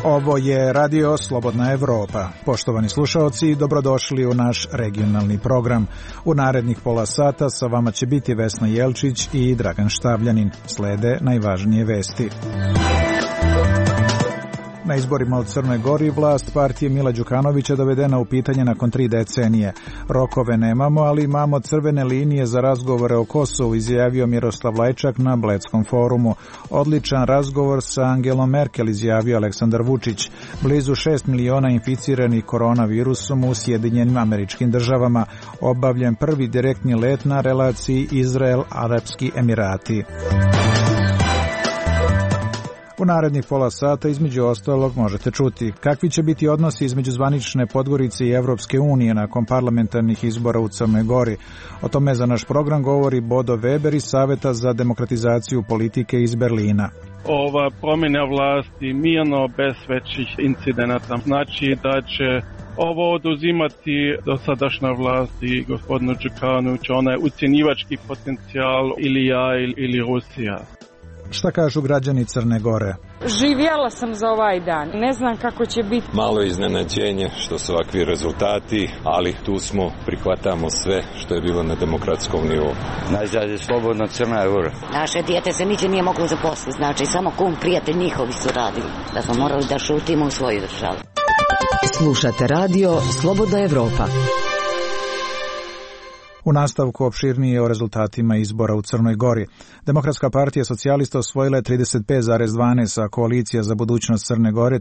Ovo je Radio Slobodna Evropa. Poštovani slušaoci, dobrodošli u naš regionalni program. U narednih pola sata sa vama će biti Vesna Jelčić i Dragan Štavljanin. Slede najvažnije vesti. Na izborima u Crnoj Gori vlast partije Mila Đukanovića dovedena u pitanje nakon 3 decenije. Rokove nemamo, ali imamo crvene linije za razgovore o Kosovu, izjavio Miroslav Lajčak na Bledskom forumu. Odličan razgovor sa Angelom Merkel, izjavio Aleksandar Vučić. Blizu 6 miliona inficiranih koronavirusom u Sjedinjenim Američkim Državama. Obavljen prvi direktni let na relaciji Izrael-Arapski Emirati. U narednih pola sata između ostalog možete čuti kakvi će biti odnosi između zvanične Podgorice i Evropske unije nakon parlamentarnih izbora u Crnoj Gori. O tome za naš program govori Bodo Weber iz Saveta za demokratizaciju politike iz Berlina. Ova promjena vlasti mirno, bez većih incidenata, znači da će ovo oduzimati dosadašnja vlast i gospodinu Đukanoviću, onaj ucjenjivački potencijal ili ja ili Rusija. Šta kažu građani Crne Gore? Živjela sam za ovaj dan. Ne znam kako će biti. Malo iznenađenje što su ovakvi rezultati, ali tu smo, prihvatamo sve što je bilo na demokratskom nivou. Najzad je slobodna Crna Gora. Naše dijete se nigdje nije moglo zaposliti, znači samo kum prijatelj njihovi su radili. Da smo morali da šutimo u svoju državu. Slušate radio Slobodna Evropa. U nastavku opširnije o rezultatima izbora u Crnoj Gori. Demokratska partija socijalista osvojila je 35,12, a koalicija za budućnost Crne Gore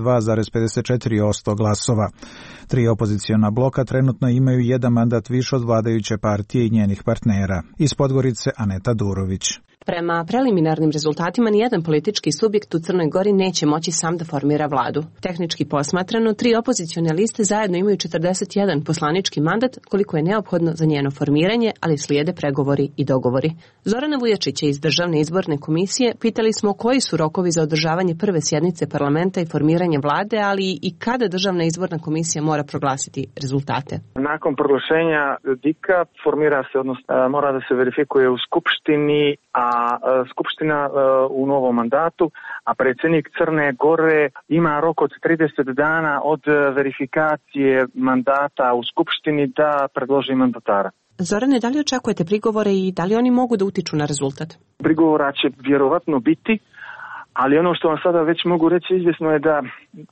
32,54% glasova. 3 opoziciona bloka trenutno imaju 1 mandat više od vladajuće partije i njenih partnera. Iz Podgorice Aneta Durović. Prema preliminarnim rezultatima nijedan politički subjekt u Crnoj Gori neće moći sam da formira vladu. Tehnički posmatrano, 3 opozicione liste zajedno imaju 41 poslanički mandat, koliko je neophodno za njeno formiranje, ali slijede pregovori i dogovori. Zorana Vujačića iz Državne izborne komisije pitali smo koji su rokovi za održavanje prve sjednice parlamenta i formiranje vlade, ali i kada Državna izborna komisija mora proglasiti rezultate. Nakon proglašenja DIK-a formira se, odnosno mora da se verifikuje u Skupštini, a Skupština u novom mandatu, a predsjednik Crne Gore ima rok od 30 dana od verifikacije mandata u Skupštini da predloži mandatara. Zorane, da li očekujete prigovore i da li oni mogu da utiču na rezultat? Prigovora će vjerovatno biti, ali ono što vam sada već mogu reći izvjesno je da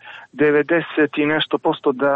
90 i nešto posto da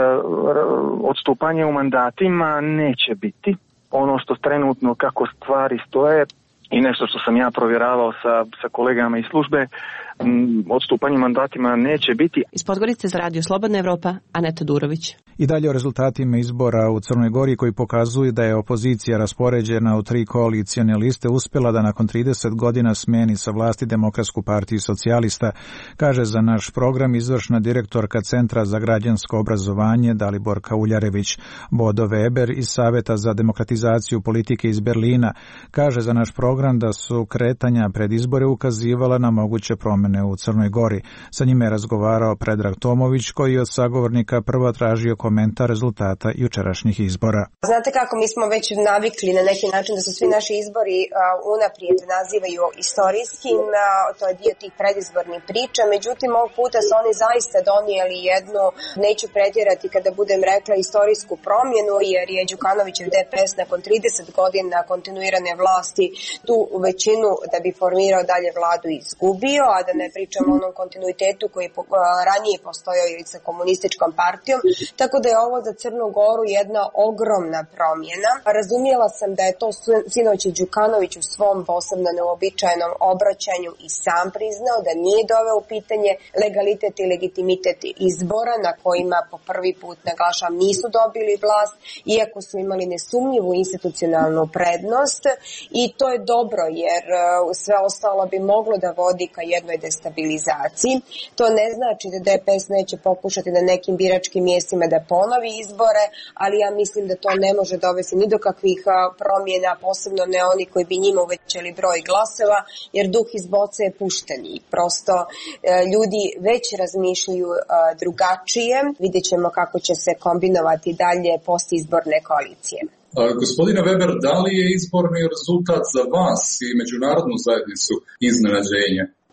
odstupanje u mandatima neće biti. Ono što trenutno kako stvari stoje i nešto što sam ja provjeravao sa kolegama iz službe, odstupanje mandatima neće biti. Iz Podgorice za Radio Slobodna Evropa, Aneta Durović. I dalje o rezultatima izbora u Crnoj Gori koji pokazuju da je opozicija raspoređena u 3 koalicijone liste uspjela da nakon 30 godina smeni sa vlasti Demokratsku partiju socijalista, kaže za naš program izvršna direktorka Centra za građansko obrazovanje Daliborka Uljarević. Bodo Weber iz Saveta za demokratizaciju politike iz Berlina kaže za naš program da su kretanja pred izbore ukazivala na moguće promjene u Crnoj Gori. Sa njime je razgovarao Predrag Tomović koji je od sagovornika prvo tražio komentar rezultata jučerašnjih izbora. Znate kako, mi smo već navikli na neki način da se svi naši izbori unaprijed nazivaju istorijskim, to je dio tih predizbornih priča, međutim ovog puta su oni zaista donijeli jednu, neću pretjerati kada budem rekla, istorijsku promjenu, jer je Đukanovićev DPS nakon 30 godina kontinuirane vlasti tu većinu da bi formirao dalje vladu izgubio, a da ne pričamo o onom kontinuitetu koji je ranije postojao i sa komunističkom partijom, tako da je ovo za Crnu Goru jedna ogromna promjena. Razumjela sam da je to sinoć i Đukanović u svom posebno neobičajenom obraćanju i sam priznao da nije doveo u pitanje legalitet i legitimitet izbora na kojima po prvi put, naglašavam, nisu dobili vlast, iako su imali nesumnjivu institucionalnu prednost, i to je dobro jer sve ostalo bi moglo da vodi ka jednoj destabilizaciji. To ne znači da DPS neće pokušati na nekim biračkim mjestima da ponovi izbore, ali ja mislim da to ne može dovesti ni do kakvih promjena, posebno ne oni koji bi njima uvećali broj glasova, jer duh iz boce je pušten i prosto ljudi već razmišljaju drugačije. Vidjet ćemo kako će se kombinovati dalje postizborne koalicije. Gospodine Weber, da li je izborni rezultat za vas i međunarodnu zajednicu iznenađenje?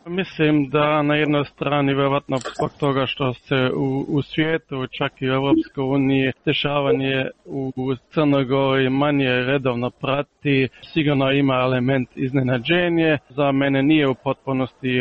Mislim da na jednoj strani vjerovatno zbog toga što se u svijetu, čak i u Europskoj uniji, dešavanje u Crnoj Gori manje redovno prati, sigurno ima element iznenađenje. Za mene nije u potpunosti,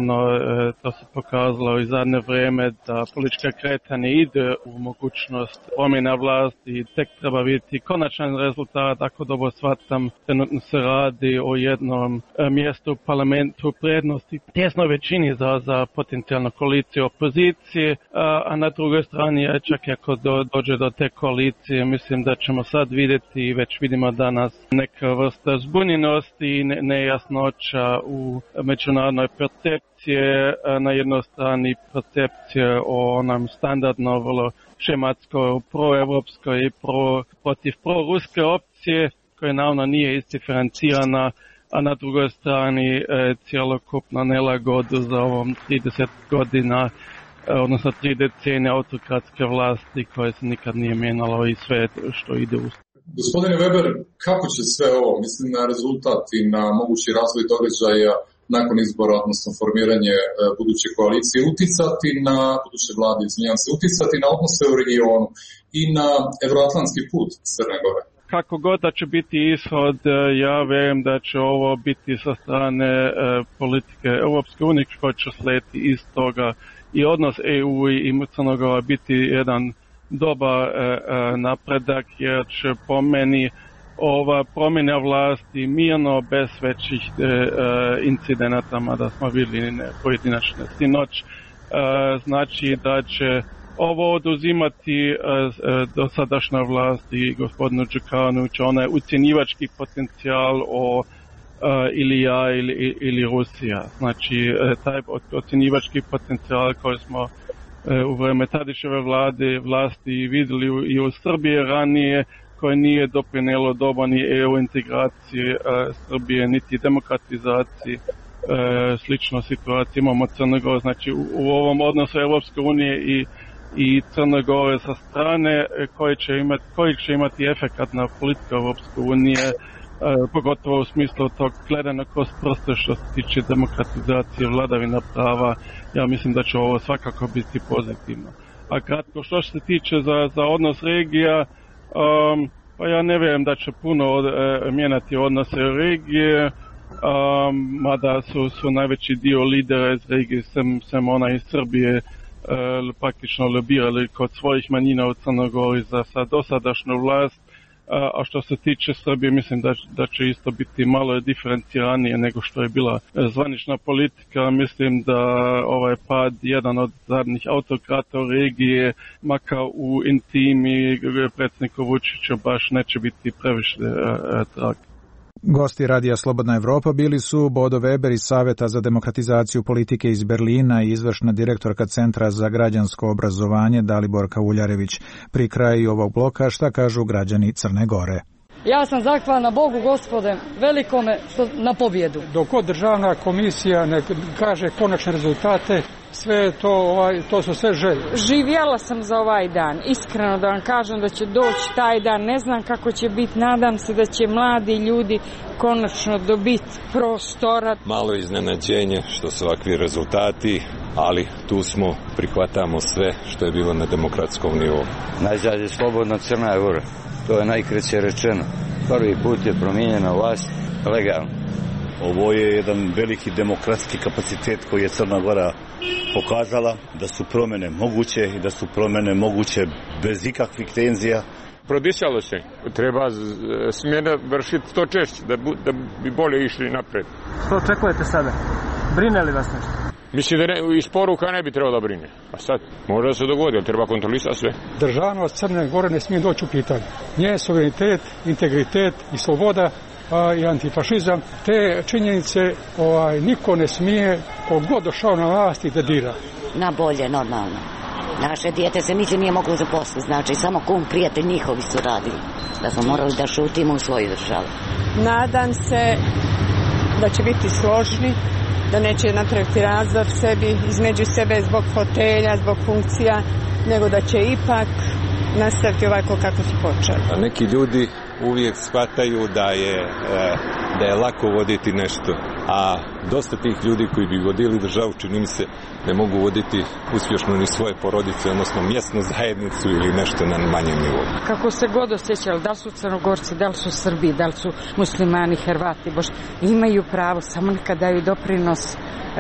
to se pokazalo i zadnje vrijeme, da politička kretanje ide u mogućnost promjena vlasti i tek treba vidjeti konačan rezultat. Ako dobro shvatam, trenutno se radi o jednom mjestu u parlamentu prednosti tjesnoj većini za potencijalnu koaliciju opozicije, a na drugoj strani, čak i ako dođe do te koalicije, mislim da ćemo sad vidjeti i već vidimo danas neka vrsta zbunjenosti i nejasnoća u međunarodnoj percepcije. Na jednoj strani percepcije o onom standardno vrlo šematskoj, proevropskoj i protiv proruske opcije, koja naravno nije isdiferencirana, a na drugoj strani cjelokupna nelagodu za ovom 30 godina, odnosno 3 decenije autokratske vlasti koje se nikad nije mijenjalo i sve što ide uz. Gospodine Weber, kako će sve ovo, mislim na rezultat i na mogući razvoj događaja nakon izbora, odnosno formiranje buduće koalicije, uticati na buduće vlade, uticati na odnose u regionu i na evroatlantski put Crne Gore? Kako god da će biti ishod, ja vjerujem da će ovo biti sa strane politike Europske unije koja će slijediti iz toga i odnos EU i Crne Gore biti jedan dobar napredak, jer će po meni ova promjena vlasti mirno, bez većih incidenata, mada smo vidjeli pojedinačne sinoć, znači da će ovo oduzimati dosadašnja vlast i gospodinu Đukanoviću, onaj ucjenjivački potencijal o ili ja ili Rusija. Znači, taj ocjenjivački potencijal koji smo u vrijeme Tadićeve vlasti vidjeli i u Srbiji ranije, koje nije doprinijelo dobro ni EU integraciji Srbije, niti demokratizaciji. Sličnu situaciju imamo Crne Gore. Znači, u ovom odnosu Europske unije i Crne Gore sa strane koji će imati efekat na politiku Europske unije, pogotovo u smislu tog gledanja kroz prste što se tiče demokratizacije, vladavina prava. Ja mislim da će ovo svakako biti pozitivno. A kratko, što se tiče za odnos regija, pa ja ne vjerujem da će puno mijenjati odnose regije, mada su najveći dio lidera iz regije, sem ona iz Srbije, praktično lobirali kod svojih manjina u Crnoj Gori za dosadašnju vlast, a što se tiče Srbije, mislim da će isto biti malo diferenciranije nego što je bila zvanična politika. Mislim da ovaj pad, jedan od zadnjih autokrata u regije, makar u intimi predsjednika Vučića, baš neće biti previše trag. Gosti Radija Slobodna Evropa bili su Bodo Weber iz Saveta za demokratizaciju politike iz Berlina i izvršna direktorka Centra za građansko obrazovanje Daliborka Uljarević. Pri kraju ovog bloka šta kažu građani Crne Gore. Ja sam zahvalna Bogu Gospode velikome na pobjedu. Dok god državna komisija ne kaže konačne rezultate, sve to su sve želje. Živjela sam za ovaj dan. Iskreno da vam kažem da će doći taj dan. Ne znam kako će biti. Nadam se da će mladi ljudi konačno dobiti prostora. Malo iznenađenje što su ovakvi rezultati, ali tu smo, prihvatamo sve što je bilo na demokratskom nivou. Najzad je slobodna Crna Gora. To je najkraće rečeno. Prvi put je promijenjena vlast legalno. Ovo je jedan veliki demokratski kapacitet koji je Crna Gora pokazala, da su promjene moguće i da su promjene moguće bez ikakvih tenzija. Prodisalo se. Treba smjena vršiti to češće, da bi bolje išli napred. Što očekujete sada? Brine li vas nešto? Mislim da iz poruka ne bi trebalo da brine. A sad, može da se dogodi, ali treba kontrolisati sve. Državnost Crne Gore ne smije doći u pitanje. Njen suverenitet, integritet i sloboda i antifašizam, te činjenice niko ne smije, kogod došao na vlast i da dira. Na bolje, normalno. Naše dijete se niđe nije moglo zaposliti, znači samo kum prijatelj njihovi su radili. Da smo morali da šutimo u svoju državu. Nadam se da će biti složni, da neće napraviti razdor sebi, između sebe zbog fotelja, zbog funkcija, nego da će ipak nastaviti ovako kako su počeli. Neki ljudi uvijek shvataju da je lako voditi nešto a dosta tih ljudi koji bi vodili državu, čini mi se, ne mogu voditi uspješno ni svoje porodice, odnosno mjesnu zajednicu ili nešto na manjem nivou. Kako se god osjećali, da li su Crnogorci, da li su Srbi, da li su muslimani, Hrvati, imaju pravo, samo neka daju doprinos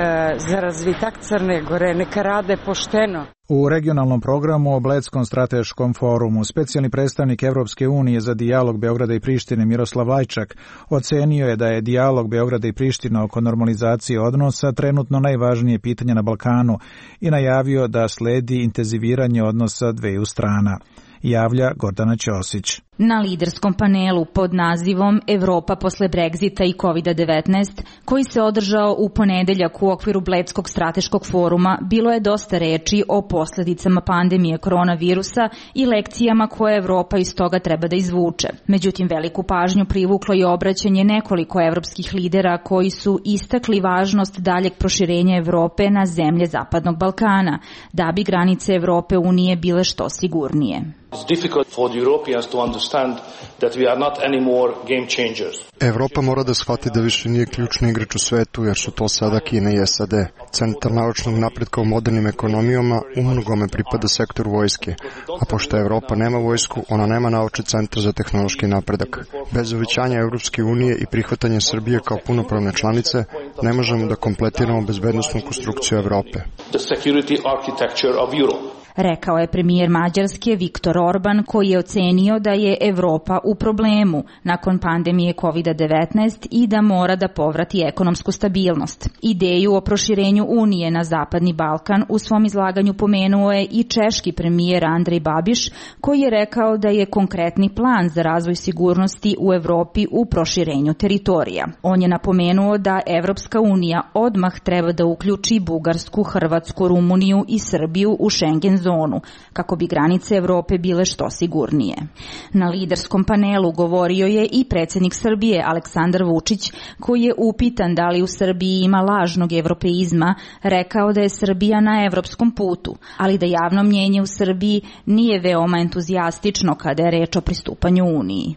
za razvitak Crne Gore, neka rade pošteno. U regionalnom programu o Bledskom strateškom forumu specijalni predstavnik Evropske unije za dijalog Beograda i Prištine Miroslav Lajčak ocenio je da je dijalog Beograda i Prištine oko normalizacije odnosa trenutno najvažnije pitanje na Balkanu i najavio da sledi intenziviranje odnosa dveju strana. Javlja Gordana Ćosić. Na liderskom panelu pod nazivom Evropa posle Brexita i COVID-19, koji se održao u ponedeljak u okviru Bledskog strateškog foruma, bilo je dosta reči o posljedicama pandemije koronavirusa i lekcijama koje Evropa iz toga treba da izvuče. Međutim, veliku pažnju privuklo je obraćanje nekoliko evropskih lidera koji su istakli važnost daljeg proširenja Evrope na zemlje Zapadnog Balkana, da bi granice Evrope Unije bile što sigurnije. It's difficult for the Europeans to understand that we are not anymore game changers. Evropa mora da shvati da više nije ključni igrač u svetu, jer su to sada Kina i SAD. Centar naučnog napretka u modernim ekonomijama umnogome pripada sektoru vojske, a pošto Evropa nema vojsku, ona nema naučni centar za tehnološki napredak. Bez uvećanja Evropske unije i prihvatanja Srbije kao punopravne članice, ne možemo da kompletiramo bezbednosnu konstrukciju Evrope. The security architecture of Europe. Rekao je premijer Mađarske Viktor Orban, koji je ocenio da je Evropa u problemu nakon pandemije COVID-19 i da mora da povrati ekonomsku stabilnost. Ideju o proširenju Unije na Zapadni Balkan u svom izlaganju pomenuo je i češki premijer Andrej Babiš, koji je rekao da je konkretni plan za razvoj sigurnosti u Evropi u proširenju teritorija. On je napomenuo da Evropska unija odmah treba da uključi Bugarsku, Hrvatsku, Rumuniju i Srbiju u Schengen zonu, kako bi granice Evrope bile što sigurnije. Na liderskom panelu govorio je i predsjednik Srbije Aleksandar Vučić, koji je upitan da li u Srbiji ima lažnog evropeizma, rekao da je Srbija na evropskom putu, ali da javno mnjenje u Srbiji nije veoma entuzijastično kada je reč o pristupanju Uniji.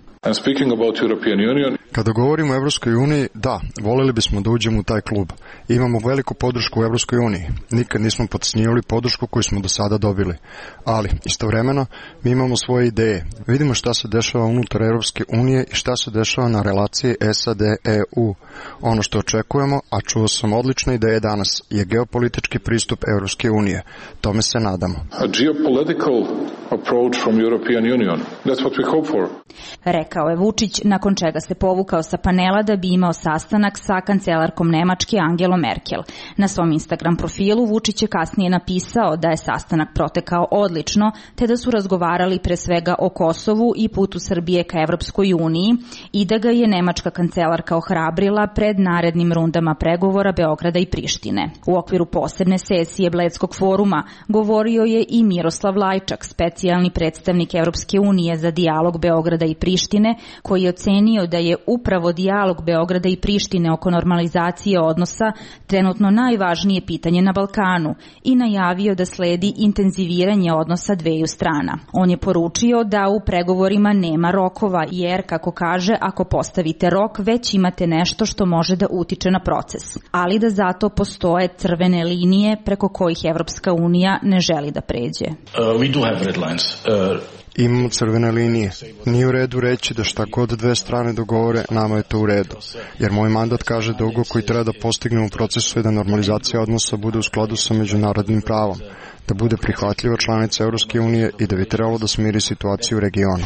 Kada govorimo o Evropskoj uniji, da, voljeli bismo da uđemo u taj klub. Imamo veliku podršku u Evropskoj uniji. Nikad nismo potcenjivali podršku koju smo do sada dobili. Ali, istovremeno, mi imamo svoje ideje. Vidimo šta se dešava unutar Evropske unije i šta se dešava na relaciji SAD-EU. Ono što očekujemo, a čuo sam odlične ideje danas, je geopolitički pristup Evropske unije. Tome se nadamo. A geopolitical approach from European Union. That's what we hope for. Rekao je Vučić, nakon čega se povukao sa panela da bi imao sastanak sa kancelarkom Nemačke Angelom Merkel. Na svom Instagram profilu Vučić je kasnije napisao da je sastanak protekao odlično, te da su razgovarali pre svega o Kosovu i putu Srbije ka Evropskoj uniji i da ga je nemačka kancelarka ohrabrila pred narednim rundama pregovora Beograda i Prištine. U okviru posebne sesije Bledskog foruma govorio je i Miroslav Lajčak, specijalni predstavnik Evropske unije za dijalog Beograda i Prištine, koji je ocenio da je upravo dijalog Beograda i Prištine oko normalizacije odnosa trenutno najvažnije pitanje na Balkanu i najavio da sledi intenziviranje odnosa dveju strana. On je poručio da u pregovorima nema rokova jer, kako kaže, ako postavite rok, već imate nešto što može da utiče na proces, ali da zato postoje crvene linije preko kojih Evropska unija ne želi da pređe. We do have red lines. Imamo crvene linije. Nije u redu reći da šta god dve strane dogovore, nama je to u redu. Jer moj mandat kaže da ugao koji treba da postignemo u procesu je da normalizacija odnosa bude u skladu sa međunarodnim pravom, da bude prihvatljiva članica Evropske unije i da bi trebalo da smiri situaciju u regionu.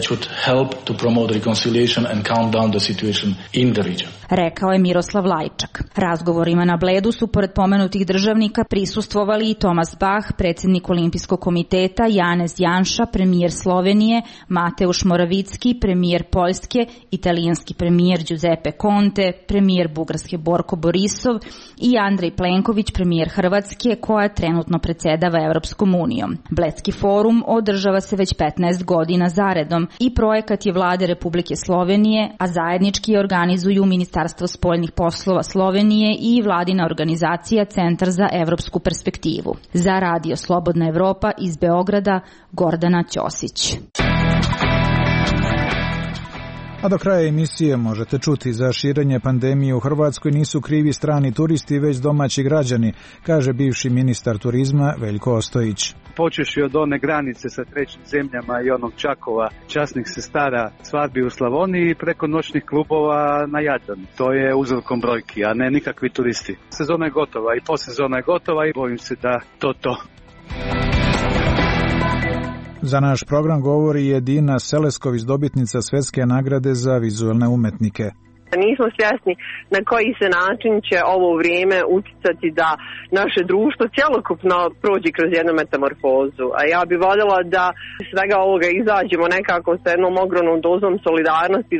Rekao je Miroslav Lajčak. Razgovorima na Bledu su pored pomenutih državnika prisustvovali i Tomas Bach, predsjednik Olimpijskog komiteta, Janez Janša, premijer Slovenije, Mateusz Moravicki, premijer Poljske, italijanski premijer Giuseppe Conte, premijer Bugarske Borko Borisov i Andrej Plenković, premijer Hrvatske, koja trenutno predsjedava Evropskom unijom. Bledski forum održava se već 15 godina zaredom i projekat je Vlade Republike Slovenije, a zajednički organizuju Ministarstvo spoljnih poslova Slovenije i vladina organizacija Centar za evropsku perspektivu. Za Radio Slobodna Evropa iz Beograda, Gordana Ćosić. A do kraja emisije možete čuti za širenje pandemije u Hrvatskoj nisu krivi strani turisti, već domaći građani, kaže bivši ministar turizma Veljko Ostojić. Počeši od one granice sa trećim zemljama i onog Čakova, časnih sestara, svadbi u Slavoniji, preko noćnih klubova na Jadranu. To je uzrokom brojki, a ne nikakvi turisti. Sezona je gotova i posezona je gotova i bojim se da to. Za naš program govori Edina Selesković, dobitnica Svetske nagrade za vizualne umetnike. Nismo svjesni na koji se način će ovo vrijeme uticati da naše društvo cjelokupno prođe kroz jednu metamorfozu. A ja bih voljela da svega ovoga izađemo nekako sa jednom ogromnom dozom solidarnosti.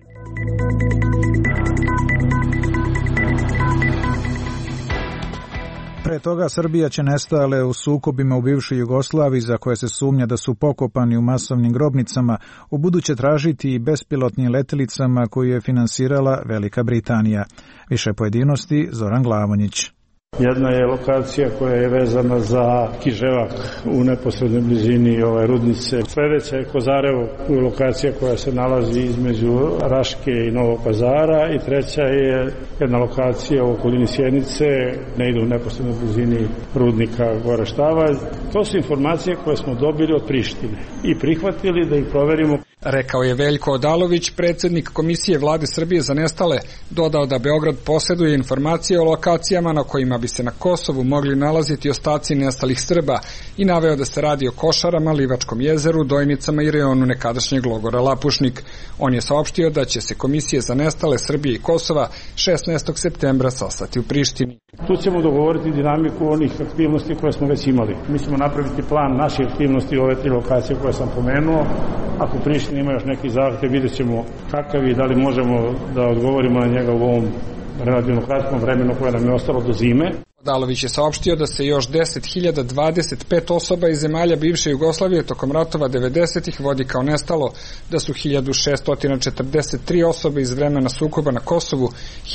Pre toga Srbija će nestale u sukobima u bivšoj Jugoslaviji, za koje se sumnja da su pokopani u masovnim grobnicama, ubuduće tražiti i bespilotnim letjelicama koju je finansirala Velika Britanija. Više pojedinosti Zoran Glavonjić. Jedna je lokacija koja je vezana za Kiževak u neposrednoj blizini rudnice. Sljedeća je Kozarevo, lokacija koja se nalazi između Raške i Novog Pazara, i treća je jedna lokacija u okolini Sjenice, ne ide u neposrednoj blizini rudnika Gore Štavalj. To su informacije koje smo dobili od Prištine i prihvatili da ih proverimo. Rekao je Veljko Odalović, predsjednik Komisije Vlade Srbije za nestale, dodao da Beograd posjeduje informacije o lokacijama na kojima bi se na Kosovu mogli nalaziti ostaci nestalih Srba i naveo da se radi o Košarama, Livačkom jezeru, Dojnicama i reonu nekadašnjeg logora Lapušnik. On je saopštio da će se Komisije za nestale Srbije i Kosova 16. septembra sastati u Prištini. Tu ćemo dogovoriti dinamiku onih aktivnosti koje smo već imali. Mi ćemo napraviti plan naših aktivnosti u ove 3 lokacije koje sam pomenuo. Ako u Prištini ima još neki zahtjev, vidjet ćemo kakav i da li možemo da odgovorimo na njega u ovom relativno kratkom vremenu koje nam je ostalo do zime. Odalović je saopštio da se još 10.025 osoba iz zemalja bivše Jugoslavije tokom ratova 90-ih vodi kao nestalo, da su 1.643 osobe iz vremena sukoba na Kosovu,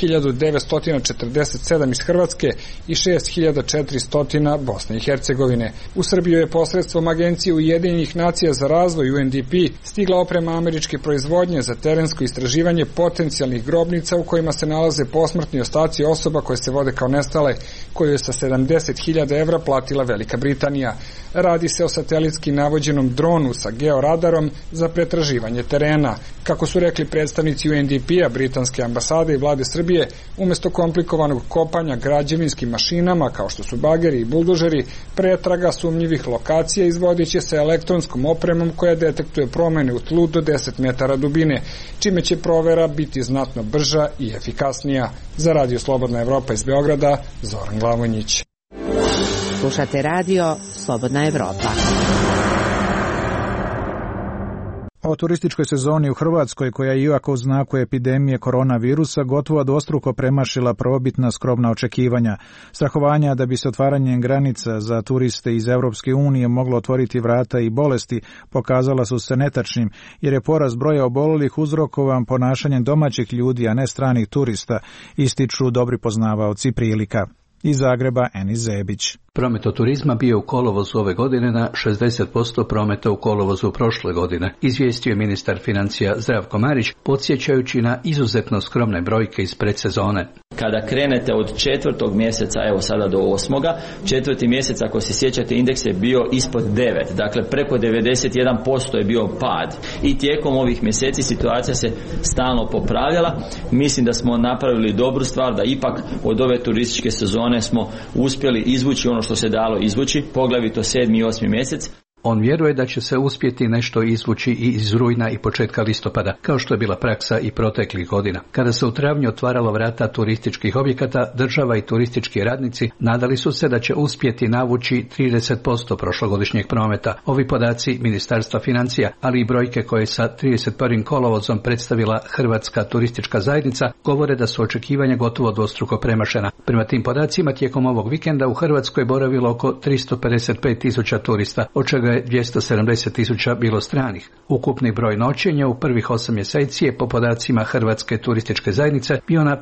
1.947 iz Hrvatske i 6.400 Bosne i Hercegovine. U Srbiju je posredstvom Agencije Ujedinjenih nacija za razvoj UNDP stigla oprema američke proizvodnje za terensko istraživanje potencijalnih grobnica u kojima se nalaze posmrtni ostaci osoba koje se vode kao nestale, koju je sa 70.000 evra platila Velika Britanija. Radi se o satelitski navođenom dronu sa georadarom za pretraživanje terena. Kako su rekli predstavnici UNDP-a, britanske ambasade i vlade Srbije, umjesto komplikovanog kopanja građevinskim mašinama kao što su bageri i buldožeri, pretraga sumnjivih lokacija izvodit će se elektronskom opremom koja detektuje promene u tlu do 10 metara dubine, čime će provera biti znatno brža i efikasnija. Za Radio Slobodna Evropa iz Beograda, Zoran Glavonjić. Slušate radio Slobodna Evropa. O turističkoj sezoni u Hrvatskoj, koja je iako u znaku epidemije koronavirusa gotovo dvostruko premašila prvobitna skromna očekivanja. Strahovanja da bi se otvaranjem granica za turiste iz Europske unije moglo otvoriti vrata i bolesti pokazala su se netačnim, jer je porast broja obolelih uzrokovan ponašanjem domaćih ljudi, a ne stranih turista, ističu dobri poznavaoci prilika. Iz Zagreba Enis Zebić. Promet od turizma bio u kolovozu ove godine na 60% prometa u kolovozu prošle godine, izvijestio je ministar financija Zdravko Marić, podsjećajući na izuzetno skromne brojke iz predsezone. Kada krenete od 4. mjeseca, evo sada do 8. 4. mjesec, ako se sjećate, indeks je bio ispod 9, dakle preko 91% je bio pad. I tijekom ovih mjeseci situacija se stalno popravljala. Mislim da smo napravili dobru stvar, da ipak od ove turističke sezone smo uspjeli izvući ono što se dalo izvući, poglavito 7. i 8. mjesec. On vjeruje da će se uspjeti nešto izvući i iz rujna i početka listopada, kao što je bila praksa i proteklih godina. Kada se u travnju otvaralo vrata turističkih objekata, država i turistički radnici nadali su se da će uspjeti navući 30% prošlogodišnjeg prometa. Ovi podaci Ministarstva financija, ali i brojke koje sa 31. kolovozom predstavila Hrvatska turistička zajednica, govore da su očekivanja gotovo dvostruko premašena. Prema tim podacima, tijekom ovog vikenda u Hrvatskoj je boravilo oko 355.000 turista, od čega je 270.000 bilo stranih. Ukupni broj noćenja u prvih 8 mjeseci je po podacima Hrvatske turističke zajednice bio na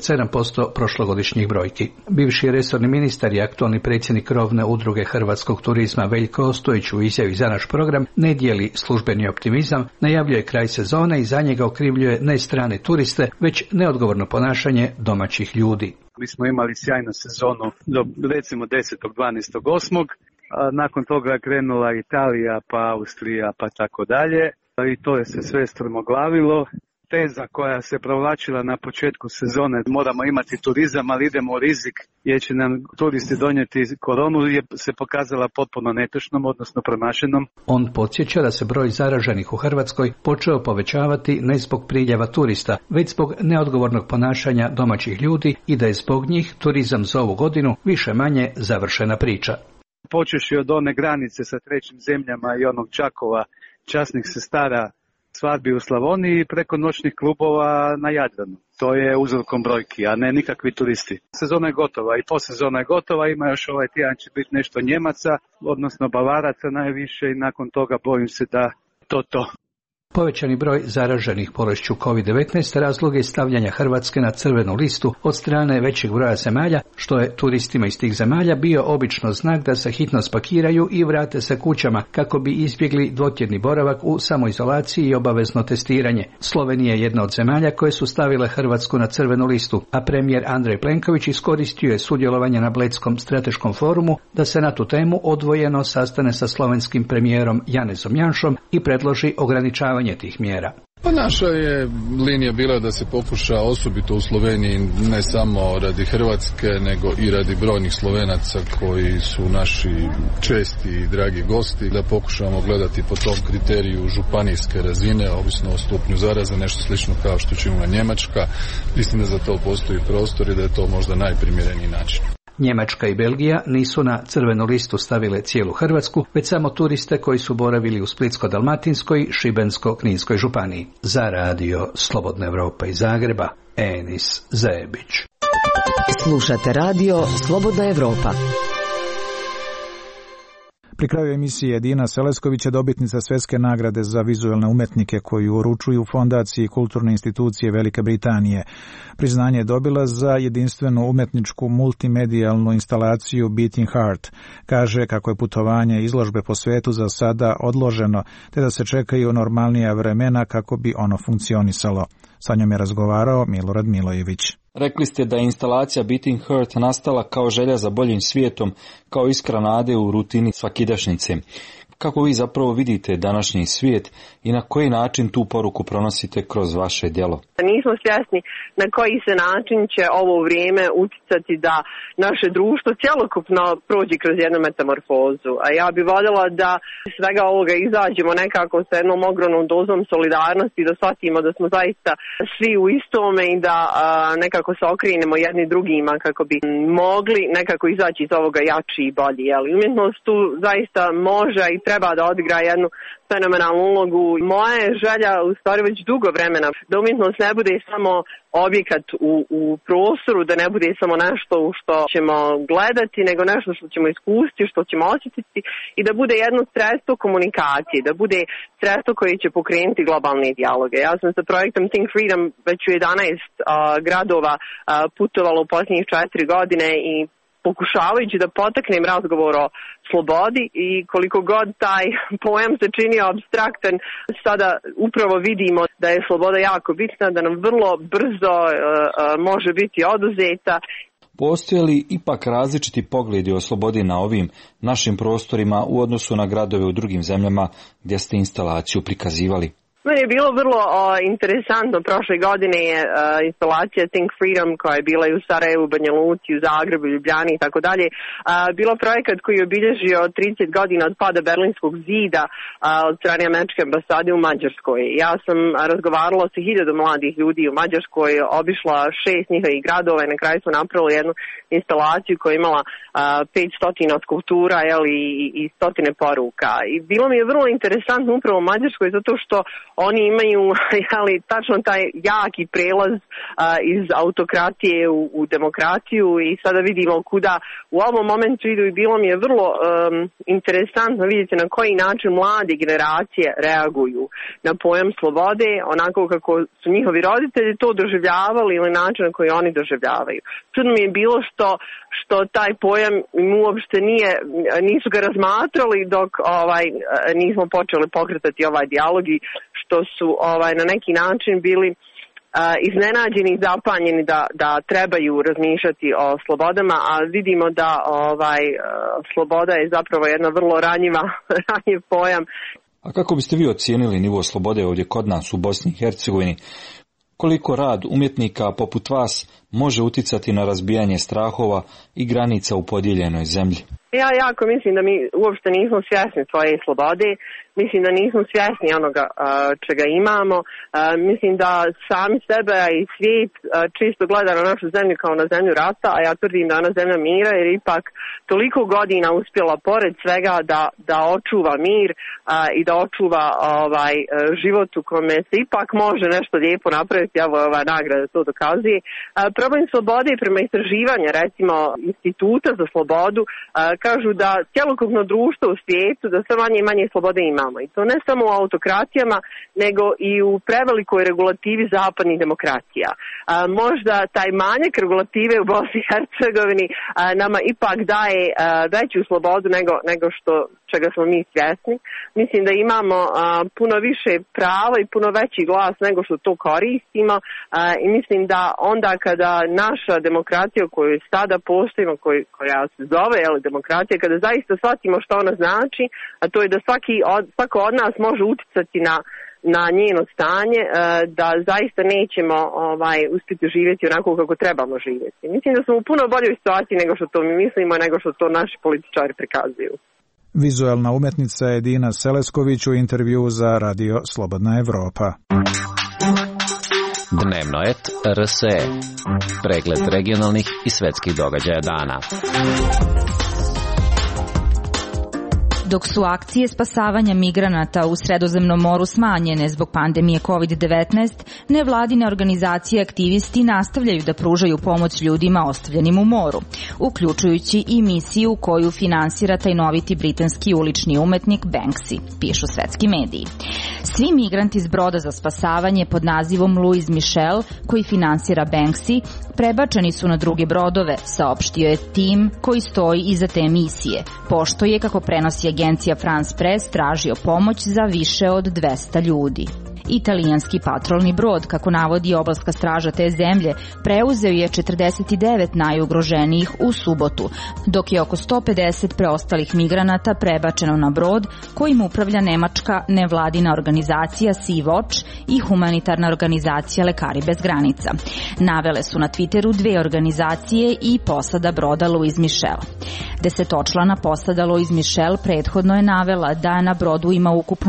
57% prošlogodišnjih brojki. Bivši resorni ministar i aktualni predsjednik krovne udruge hrvatskog turizma Veljko Ostojić u izjavi za naš program ne dijeli službeni optimizam, najavljuje kraj sezone i za njega okrivljuje ne strane turiste, već neodgovorno ponašanje domaćih ljudi. Mi smo imali sjajnu sezonu do recimo 10. 12. 8. Nakon toga je krenula Italija, pa Austrija, pa tako dalje. I to je se sve strmoglavilo. Teza koja se provlačila na početku sezone, moramo imati turizam, ali idemo u rizik jer će nam turisti donijeti koronu, je se pokazala potpuno netočnom, odnosno promašenom. On podsjeća da se broj zaraženih u Hrvatskoj počeo povećavati ne zbog priljeva turista, već zbog neodgovornog ponašanja domaćih ljudi i da je zbog njih turizam za ovu godinu više manje završena priča. Počeši od one granice sa trećim zemljama i onog Čakova, časnih sestara, svadbi u Slavoniji preko noćnih klubova na Jadranu. To je uzrokom brojki, a ne nikakvi turisti. Sezona je gotova i posezona je gotova, ima još ovaj tjedan će biti nešto Njemaca, odnosno Bavaraca najviše i nakon toga bojim se da to. Povećani broj zaraženih bolešću COVID-19 razlog je stavljanja Hrvatske na crvenu listu od strane većeg broja zemalja, što je turistima iz tih zemalja bio obično znak da se hitno spakiraju i vrate se kućama kako bi izbjegli dvotjedni boravak u samoizolaciji i obavezno testiranje. Slovenija je jedna od zemalja koje su stavile Hrvatsku na crvenu listu, a premijer Andrej Plenković iskoristio je sudjelovanje na Bledskom strateškom forumu da se na tu temu odvojeno sastane sa slovenskim premijerom Janezom Janšom i predloži ograničavanje tih mjera. Pa naša je linija bila da se pokuša osobito u Sloveniji ne samo radi Hrvatske nego i radi brojnih Slovenaca koji su naši česti i dragi gosti, da pokušamo gledati po tom kriteriju županijske razine, ovisno o stupnju zaraze, nešto slično kao što će imala Njemačka. Mislim da za to postoji prostor i da je to možda najprimjereniji način. Njemačka i Belgija nisu na crvenu listu stavile cijelu Hrvatsku, već samo turiste koji su boravili u Splitsko-dalmatinskoj i Šibensko-kninskoj županiji. Za radio Slobodna Evropa iz Zagreba, Enis Zebić. Slušate radio Slobodna Evropa. Pri kraju emisije Dina Selesković je dobitnica svjetske nagrade za vizualne umetnike koju uručuju fondaciji i kulturne institucije Velike Britanije. Priznanje je dobila za jedinstvenu umetničku multimedijalnu instalaciju Beating Heart. Kaže kako je putovanje izložbe po svijetu za sada odloženo, te da se čekaju normalnija vremena kako bi ono funkcionisalo. Sa njom je razgovarao Milorad Milojević. Rekli ste da je instalacija Beating Heart nastala kao želja za boljim svijetom, kao iskra nade u rutini svakidašnjice. Kako vi zapravo vidite današnji svijet i na koji način tu poruku pronosite kroz vaše djelo? Nismo svjesni na koji se način će ovo vrijeme utjecati da naše društvo cjelokupno prođe kroz jednu metamorfozu. A ja bih voljela da svega ovoga izađemo nekako sa jednom ogromnom dozom solidarnosti, da shvatimo da smo zaista svi u istome i da nekako se okrenemo jedni drugima kako bi mogli nekako izaći iz ovoga jači i bolji. Umjetnost tu zaista može i treba da odigra jednu fenomenalnu ulogu. Moja je želja u stvari već dugo vremena da umjetnost ne bude samo objekat u prostoru, da ne bude samo nešto što ćemo gledati, nego nešto što ćemo iskusiti, što ćemo osjetiti i da bude jedno sredstvo komunikacije, da bude sredstvo koje će pokrenuti globalne dijaloge. Ja sam sa projektom Think Freedom već u 11 gradova putovala u posljednjih 4 godine i pokušavajući da potaknem razgovor o slobodi i koliko god taj pojam se čini apstraktan, sada upravo vidimo da je sloboda jako bitna, da nam vrlo brzo može biti oduzeta. Postoje li ipak različiti pogledi o slobodi na ovim našim prostorima u odnosu na gradove u drugim zemljama gdje ste instalaciju prikazivali? Meni je bilo vrlo interesantno, prošle godine je instalacija Think Freedom koja je bila i u Sarajevu, Banja Luci, u Zagrebu, Ljubljani i tako dalje, bilo projekat koji je obilježio 30 godina od pada Berlinskog zida od strane američke ambasade u Mađarskoj. Ja sam razgovarala sa 1000 mladih ljudi u Mađarskoj, obišla 6 njihovih gradova i na kraju smo napravili jednu instalaciju koja je imala 500 skulptura i 100 poruka. I bilo mi je vrlo interesantno upravo u Mađarskoj zato što oni imaju tačno taj jaki prelaz iz autokratije u demokratiju i sada vidimo kuda u ovom momentu idu i bilo mi je vrlo interesantno vidjeti na koji način mlade generacije reaguju na pojam slobode, onako kako su njihovi roditelji to doživljavali ili način na koji oni doživljavaju. Čudno mi je bilo što taj pojam im uopšte nisu ga razmatrali dok nismo počeli pokretati ovaj dijalog i što su na neki način bili iznenađeni i zapanjeni da trebaju razmišljati o slobodama, a vidimo da sloboda je zapravo jedna vrlo ranjiv pojam. A kako biste vi ocijenili nivo slobode ovdje kod nas u Bosni i Hercegovini? Koliko rad umjetnika poput vas može uticati na razbijanje strahova i granica u podijeljenoj zemlji? Ja jako mislim da mi uopšte nismo svjesni svoje slobode, mislim da nismo svjesni onoga čega imamo, mislim da sami sebe i svijet čisto gleda na našu zemlju kao na zemlju rata, a ja tvrdim da je ona zemlja mira jer ipak toliko godina uspjela pored svega da očuva mir i da očuva život u kome se ipak može nešto lijepo napraviti, evo ova nagrada to dokazuje. Problem slobode prema istraživanja recimo Instituta za slobodu kažu da cjelokupno društvo u svijetu da sve manje i manje slobode imamo. I to ne samo u autokratijama, nego i u prevelikoj regulativi zapadnih demokracija. Možda taj manjak regulative u Bosni i Hercegovini nama ipak daje veću slobodu nego čega smo mi svjesni. Mislim da imamo puno više prava i puno veći glas nego što to koristimo i mislim da onda kada naša demokracija koju sada postojimo, koja se zove demokracija, kada zaista shvatimo što ona znači, a to je da svako od nas može uticati na njeno stanje, da zaista nećemo uspjeti živjeti onako kako trebamo živjeti. Mislim da smo u puno boljoj situaciji nego što to mi mislimo i nego što to naši političari prikazuju. Vizualna umjetnica Edina Selesković u intervju za Radio Slobodna Evropa. Dnevno et RSE. Pregled regionalnih i svetskih događaja dana. Dok su akcije spasavanja migranata u Sredozemnom moru smanjene zbog pandemije COVID-19, nevladine organizacije i aktivisti nastavljaju da pružaju pomoć ljudima ostavljenim u moru, uključujući i misiju koju finansira tajnoviti britanski ulični umetnik Banksy, pišu svetski mediji. Svi migranti s broda za spasavanje pod nazivom Louis Michel, koji finansira Banksy, prebačeni su na druge brodove, saopštio je tim koji stoji iza te misije, pošto je, kako prenosi agencija France Press, tražio pomoć za više od 200 ljudi. Italijanski patrolni brod, kako navodi obalska straža te zemlje, preuzeo je 49 najugroženijih u subotu, dok je oko 150 preostalih migranata prebačeno na brod kojim upravlja nemačka nevladina organizacija Sea-Watch i humanitarna organizacija Lekari bez granica. Navele su na Twitteru dve organizacije i posada broda Louis Michel. Desetočlana posada Louis Michel prethodno je navela da na brodu ima ukupno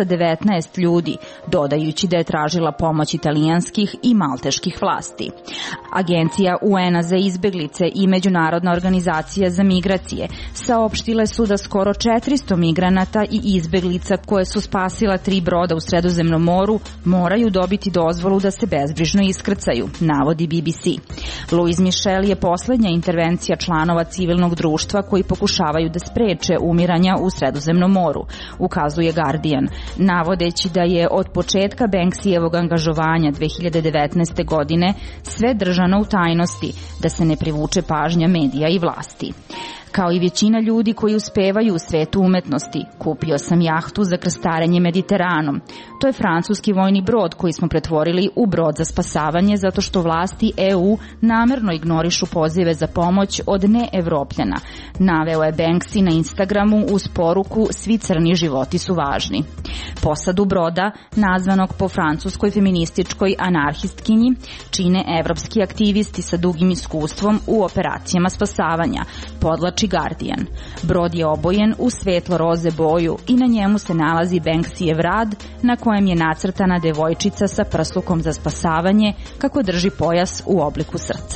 219 ljudi, dodajući da je tražila pomoć italijanskih i malteških vlasti. Agencija UN-a za izbeglice i Međunarodna organizacija za migracije saopštile su da skoro 400 migranata i izbeglica koje su spasila 3 broda u Sredozemnom moru moraju dobiti dozvolu da se bezbrižno iskrcaju, navodi BBC. Louis Michel je poslednja intervencija članova civilnog društva koji pokušavaju da spreče umiranja u Sredozemnom moru, ukazuje Guardian, navodeći da je od početka Banksijevog angažovanja 2019. godine sve držano u tajnosti, da se ne privuče pažnja medija i vlasti. Kao i većina ljudi koji uspevaju u svetu umetnosti, kupio sam jahtu za krstarenje Mediteranom. To je francuski vojni brod koji smo pretvorili u brod za spasavanje zato što vlasti EU namerno ignorišu pozive za pomoć od neevropljana. Naveo je Banksy na Instagramu uz poruku "Svi crni životi su važni". Posadu broda, nazvanog po francuskoj feminističkoj anarhistkinji, čine evropski aktivisti sa dugim iskustvom u operacijama spasavanja, podlači Guardian. Brod je obojen u svetlo-roze boju i na njemu se nalazi Banksyjev rad na kojem je nacrtana devojčica sa prslukom za spasavanje kako drži pojas u obliku srca.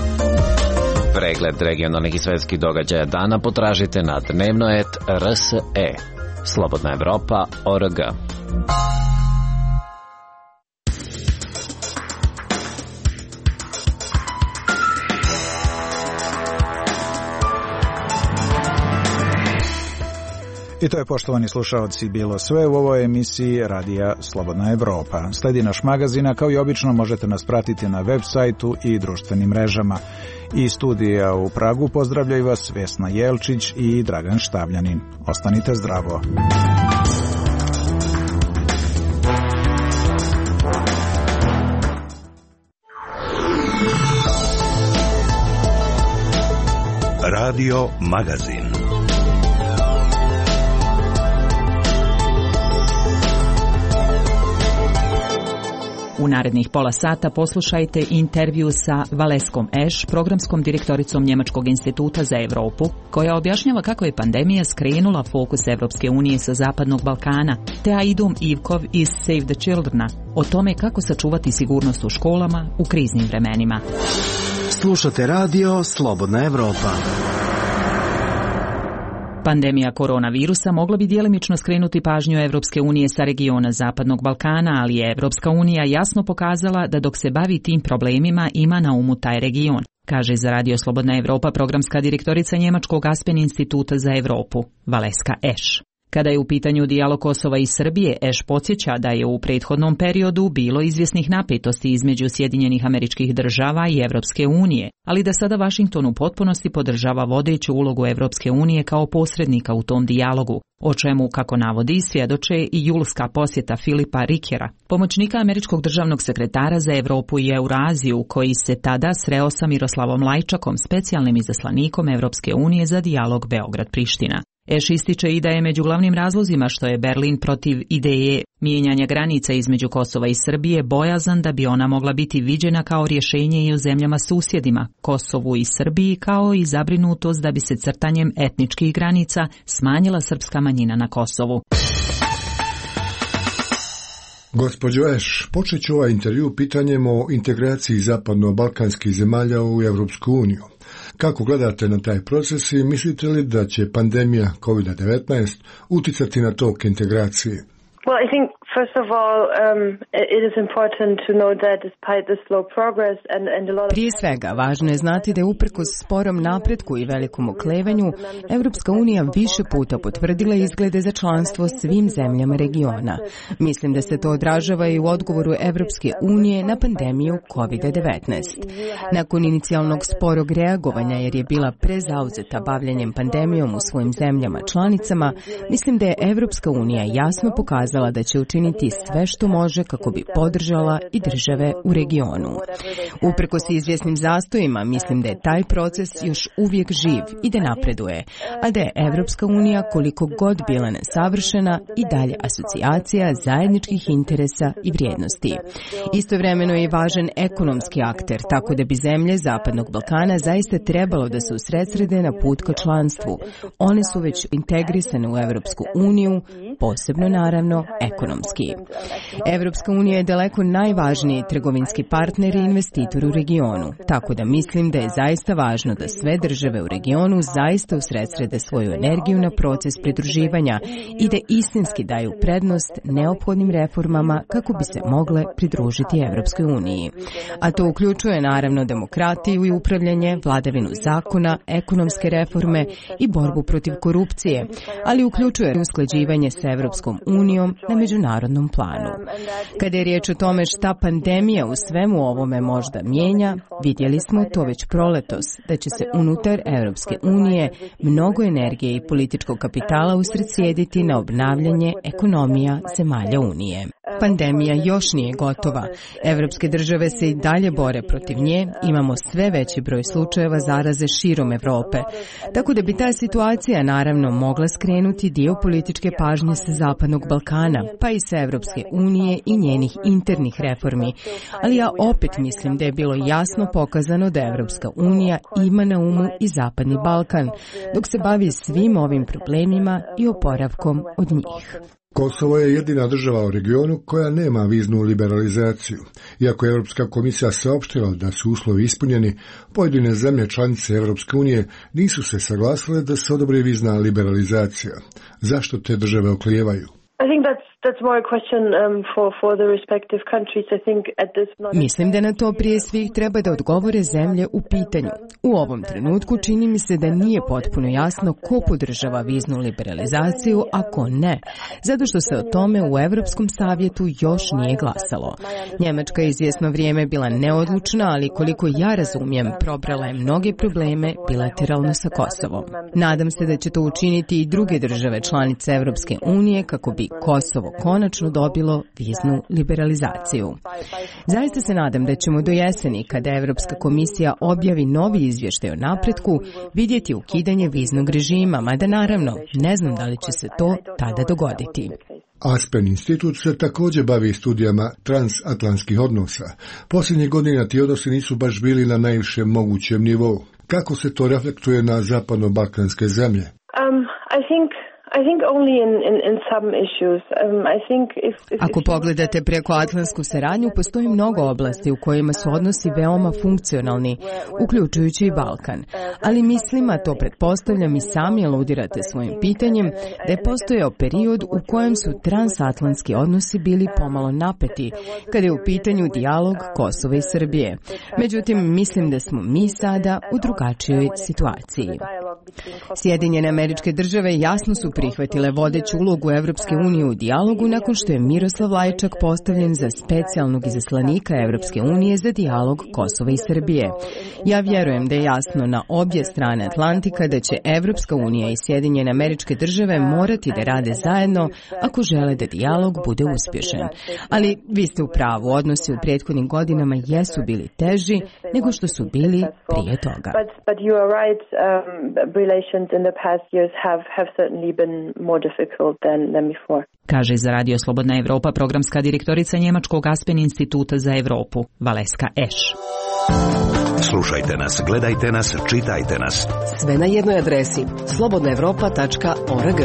Pregled regionalnih i svetskih događaja dana potražite na dnevnoet.rs.e. Slobodna Evropa.org. I to je, poštovani slušaoci, bilo sve u ovoj emisiji Radija Slobodna Evropa. Sledi naš magazin, a kao i obično možete nas pratiti na web sajtu i društvenim mrežama. Iz studija u Pragu pozdravljaju vas Vesna Jelčić i Dragan Štavljanin. Ostanite zdravo. Radio Magazin. U narednih pola sata poslušajte intervju sa Valeskom Eš, programskom direktoricom Njemačkog instituta za Evropu, koja objašnjava kako je pandemija skrenula fokus Evropske unije sa Zapadnog Balkana, te Aidom Ivkov iz Save the Childrena o tome kako sačuvati sigurnost u školama u kriznim vremenima. Slušate radio Slobodna Evropa. Pandemija koronavirusa mogla bi djelimično skrenuti pažnju Evropske unije sa regiona Zapadnog Balkana, ali je Evropska unija jasno pokazala da dok se bavi tim problemima ima na umu taj region, kaže za Radio Slobodna Evropa programska direktorica Njemačkog Aspen instituta za Evropu, Valeska Eš. Kada je u pitanju dijalog Kosova i Srbije, Eš podsjeća da je u prethodnom periodu bilo izvjesnih napetosti između Sjedinjenih Američkih Država i Evropske unije, ali da sada Vašington u potpunosti podržava vodeću ulogu Evropske unije kao posrednika u tom dijalogu, o čemu, kako navodi, svjedoče i julska posjeta Filipa Rikera, pomoćnika američkog državnog sekretara za Evropu i Euraziju, koji se tada sreo sa Miroslavom Lajčakom, specijalnim izaslanikom Evropske unije za dijalog Beograd-Priština. Eš ističe i da je među glavnim razlozima što je Berlin protiv ideje mijenjanja granica između Kosova i Srbije bojazan da bi ona mogla biti viđena kao rješenje i u zemljama susjedima, Kosovu i Srbiji, kao i zabrinutost da bi se crtanjem etničkih granica smanjila srpska manjina na Kosovu. Gospođo Eš, počet ću ovaj intervju pitanjem o integraciji zapadno-balkanskih zemalja u Evropsku uniju. Kako gledate na taj proces i mislite li da će pandemija COVID-19 uticati na tok integracije? Well, I think first of all, it is important to know that despite the slow progress and a lot of... Prije svega, važno je znati da je uprkos sporom napretku i velikom oklevanju, Evropska unija više puta potvrdila izglede za članstvo svim zemljama regiona. Mislim da se to odražava i u odgovoru Evropske unije na pandemiju COVID-19. Nakon inicijalnog sporog reagovanja, jer je bila prezauzeta bavljanjem pandemijom u svojim zemljama članicama, mislim da je Evropska unija jasno pokazala da će učiniti sve što može kako bi podržala i države u regionu. Uprkos izvjesnim zastojima, mislim da je taj proces još uvijek živ i da napreduje, a da je Evropska unija, koliko god bila nesavršena, i dalje asocijacija zajedničkih interesa i vrijednosti. Istovremeno je važan ekonomski akter, tako da bi zemlje Zapadnog Balkana zaista trebalo da se usredsrede na put ka članstvu. One su već integrisane u Evropsku uniju, posebno naravno ekonomski. Evropska unija je daleko najvažniji trgovinski partner i investitor u regionu, tako da mislim da je zaista važno da sve države u regionu zaista usredsrede svoju energiju na proces pridruživanja i da istinski daju prednost neophodnim reformama kako bi se mogle pridružiti Evropskoj uniji. A to uključuje naravno demokratiju i upravljanje, vladavinu zakona, ekonomske reforme i borbu protiv korupcije, ali uključuje usklađivanje sa Evropskom unijom na međunarodnom planu. Kada je riječ o tome šta pandemija u svemu ovome možda mijenja, vidjeli smo to već proletos, da će se unutar Europske unije mnogo energije i političkog kapitala usredsjediti na obnavljanje ekonomija zemalja Unije. Pandemija još nije gotova. Evropske države se i dalje bore protiv nje, imamo sve veći broj slučajeva zaraze širom Europe, tako da bi ta situacija naravno mogla skrenuti dio političke pažnje sa Zapadnog Balkana, pa i sa Evropske unije i njenih internih reformi. Ali ja opet mislim da je bilo jasno pokazano da Evropska unija ima na umu i Zapadni Balkan, dok se bavi svim ovim problemima i oporavkom od njih. Kosovo je jedina država u regionu koja nema viznu liberalizaciju. Iako je Europska komisija saopštila da su uslovi ispunjeni, pojedine zemlje članice Europske unije nisu se saglasile da se odobri vizna liberalizacija. Zašto te države oklijevaju? I think that's Mislim da na to prije svih treba da odgovore zemlje u pitanju. U ovom trenutku čini mi se da nije potpuno jasno ko podržava viznu liberalizaciju, a ko ne, zato što se o tome u Evropskom savjetu još nije glasalo. Njemačka je izvjesno vrijeme bila neodlučna, ali koliko ja razumijem, probrala je mnoge probleme bilateralno sa Kosovom. Nadam se da će to učiniti i druge države članice Evropske unije kako bi Kosovo konačno dobilo viznu liberalizaciju. Zaista se nadam da ćemo do jeseni, kada Evropska komisija objavi novi izvještaj o napretku, vidjeti ukidanje viznog režima, mada naravno ne znam da li će se to tada dogoditi. Aspen institut se također bavi studijama transatlantskih odnosa. Posljednjih godina ti odnosi nisu baš bili na najvišem mogućem nivou. Kako se to reflektuje na zapadno-balkanske zemlje? Ako pogledate prekoatlantsku saradnju, postoji mnogo oblasti u kojima su odnosi veoma funkcionalni, uključujući i Balkan. Ali mislim, a to pretpostavljam i sami aludirate svojim pitanjem, da je postojao period u kojem su transatlantski odnosi bili pomalo napeti, kada je u pitanju dijalog Kosova i Srbije. Međutim, mislim da smo mi sada u drugačijoj situaciji. Sjedinjene Američke Države jasno su prihvatile vodeću ulogu Evropske unije u dijalogu nakon što je Miroslav Lajčak postavljen za specijalnog izaslanika Evropske unije za dijalog Kosova i Srbije. Ja vjerujem da je jasno na obje strane Atlantika da će Evropska unija i Sjedinjene Američke Države morati da rade zajedno ako žele da dijalog bude uspješan. Ali vi ste u pravu, odnosi u prethodnim godinama jesu bili teži nego što su bili prije toga. Relations in the past years have certainly been more difficult than before. Kaže za Radio Slobodna Evropa programska direktorica Njemačkog Aspen instituta za Evropu, Valeska Eš. Slušajte nas, gledajte nas, čitajte nas. Sve na jednoj adresi slobodnaevropa.org.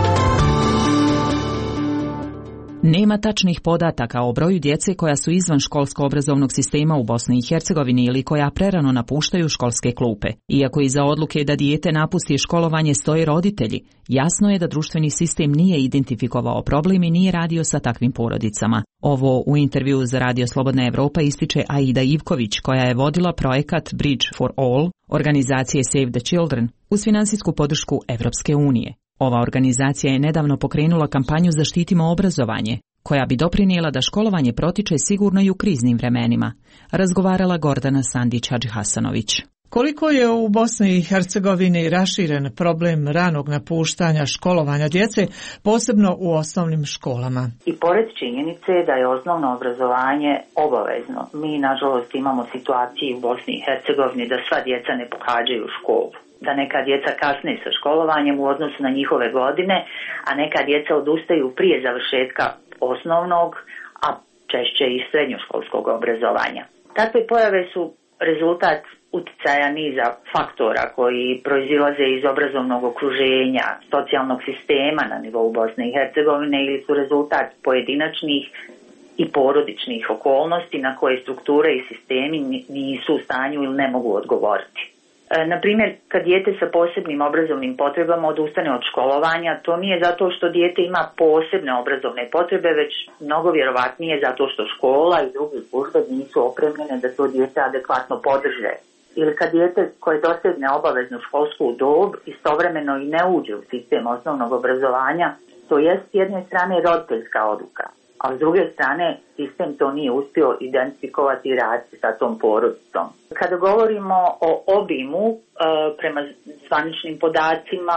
Nema tačnih podataka o broju djece koja su izvan školsko-obrazovnog sistema u Bosni i Hercegovini ili koja prerano napuštaju školske klupe. Iako iza odluke da dijete napusti školovanje stoje roditelji, jasno je da društveni sistem nije identifikovao problem i nije radio sa takvim porodicama. Ovo u intervju za Radio Slobodna Evropa ističe Aida Ivković, koja je vodila projekat Bridge for All, organizacije Save the Children, uz finansijsku podršku Evropske unije. Ova organizacija je nedavno pokrenula kampanju Zaštitimo obrazovanje, koja bi doprinijela da školovanje protiče sigurno i u kriznim vremenima, razgovarala Gordana Sandić-Hadžihasanović. Koliko je u Bosni i Hercegovini raširen problem ranog napuštanja školovanja djece, posebno u osnovnim školama? I pored činjenice da je osnovno obrazovanje obavezno, mi nažalost imamo situaciju u Bosni i Hercegovini da sva djeca ne pohađaju školu. Da neka djeca kasne sa školovanjem u odnosu na njihove godine, a neka djeca odustaju prije završetka osnovnog, a češće i srednjoškolskog obrazovanja. Takve pojave su rezultat uticaja niza faktora koji proizilaze iz obrazovnog okruženja, socijalnog sistema na nivou Bosne i Hercegovine ili su rezultat pojedinačnih i porodičnih okolnosti na koje strukture i sistemi nisu u stanju ili ne mogu odgovoriti. Na primjer, kad dijete sa posebnim obrazovnim potrebama odustane od školovanja, to nije zato što dijete ima posebne obrazovne potrebe, već mnogo vjerovatnije zato što škola i druge službe nisu opremljene da to dijete adekvatno podrže. Ili kad dijete koje dosegne obaveznu školsku dob istovremeno i ne uđe u sistem osnovnog obrazovanja, to jest s jedne strane roditeljska odluka, a s druge strane sistem to nije uspio identifikovati i raditi sa tom porodicom. Kada govorimo o obimu, prema zvaničnim podacima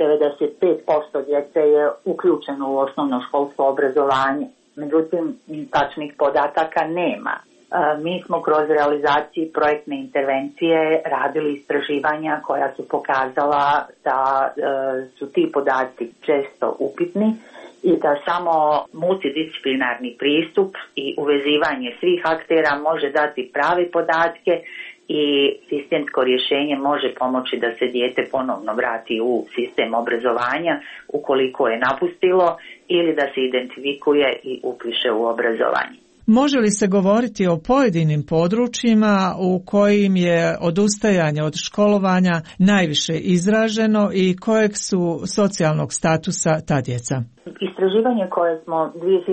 95% djece je uključeno u osnovno školsko obrazovanje, međutim tačnih podataka nema. Mi smo kroz realizaciju projektne intervencije radili istraživanja koja su pokazala da su ti podaci često upitni i da samo multidisciplinarni pristup i uvezivanje svih aktera može dati prave podatke i sistemsko rješenje može pomoći da se dijete ponovno vrati u sistem obrazovanja ukoliko je napustilo ili da se identifikuje i upiše u obrazovanje. Može li se govoriti o pojedinim područjima u kojim je odustajanje od školovanja najviše izraženo i kojeg su socijalnog statusa ta djeca? Iz Istraživanje koje smo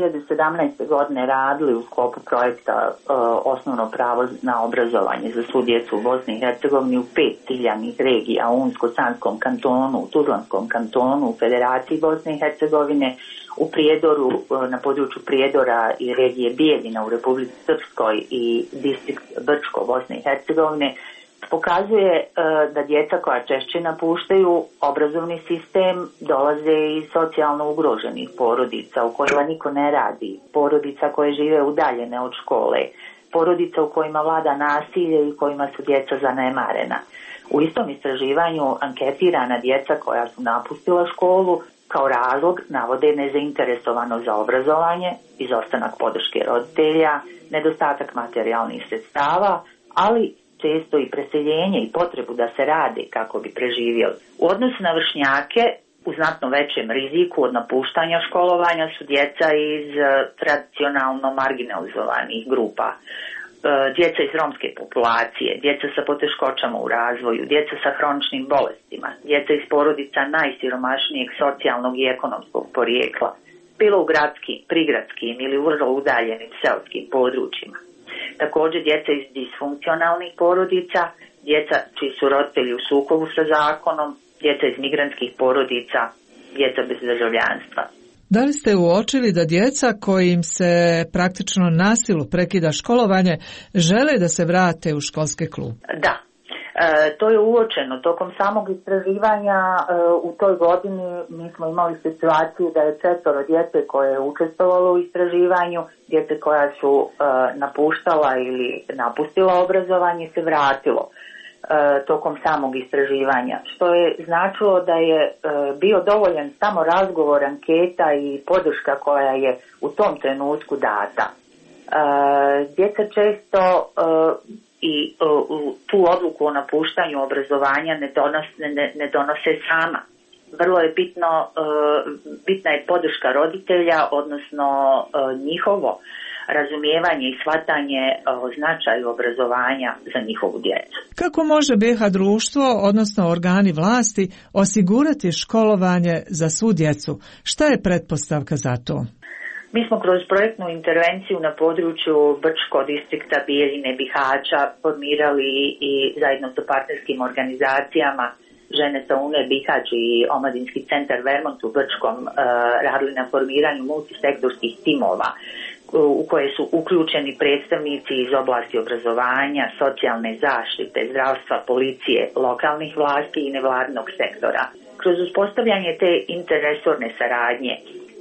2017. godine radili u sklopu projekta Osnovno pravo na obrazovanje za svu djecu u Bosni i Hercegovini u 5 ciljanih regija, u Unsko-Sanskom kantonu, u Tuzlanskom kantonu, u Federaciji Bosne i Hercegovine, u Prijedoru, na području Prijedora i regije Bijeljina u Republici Srpskoj i distrikt Brčko Bosne i Hercegovine, pokazuje da djeca koja češće napuštaju obrazovni sistem dolaze iz socijalno ugroženih porodica u kojima niko ne radi, porodica koje žive udaljene od škole, porodica u kojima vlada nasilje i kojima su djeca zanemarena. U istom istraživanju anketirana djeca koja su napustila školu kao razlog navode nezainteresovanost za obrazovanje, izostanak podrške roditelja, nedostatak materijalnih sredstava, ali često i preseljenje i potrebu da se rade kako bi preživjeli. U odnosu na vršnjake, u znatno većem riziku od napuštanja školovanja su djeca iz tradicionalno marginalizovanih grupa, djeca iz romske populacije, djeca sa poteškoćama u razvoju, djeca sa hroničnim bolestima, djeca iz porodica najsiromašnijeg socijalnog i ekonomskog porijekla, bilo u gradskim, prigradskim ili vrlo udaljenim seoskim područjima. Također djeca iz disfunkcionalnih porodica, djeca čiji su roditelji u sukobu sa zakonom, djeca iz migrantskih porodica, djeca bez državljanstva. Da li ste uočili da djeca kojim se praktično nasilu prekida školovanje žele da se vrate u školski klub? Da. To je uočeno. Tokom samog istraživanja u toj godini mi smo imali situaciju da je 4 djece koje je učestvovalo u istraživanju, djece koja su napuštala ili napustila obrazovanje se vratilo tokom samog istraživanja, što je značilo da je bio dovoljan samo razgovor, anketa i podrška koja je u tom trenutku data. Djeca često i tu odluku o napuštanju obrazovanja ne donose sama. Vrlo je bitna je podrška roditelja, odnosno njihovo razumijevanje i shvatanje o značaju obrazovanja za njihovu djecu. Kako može BiH društvo, odnosno organi vlasti, osigurati školovanje za svu djecu? Šta je pretpostavka za to? Mi smo kroz projektnu intervenciju na području Brčko distrikta Bijeljine Bihaća formirali i zajedno sa partnerskim organizacijama Žene sa UNE Bihać i Omladinski centar Vermont u Brčkom radili na formiranju multisektorskih timova u koje su uključeni predstavnici iz oblasti obrazovanja, socijalne zaštite, zdravstva, policije, lokalnih vlasti i nevladinog sektora. Kroz uspostavljanje te interresorne saradnje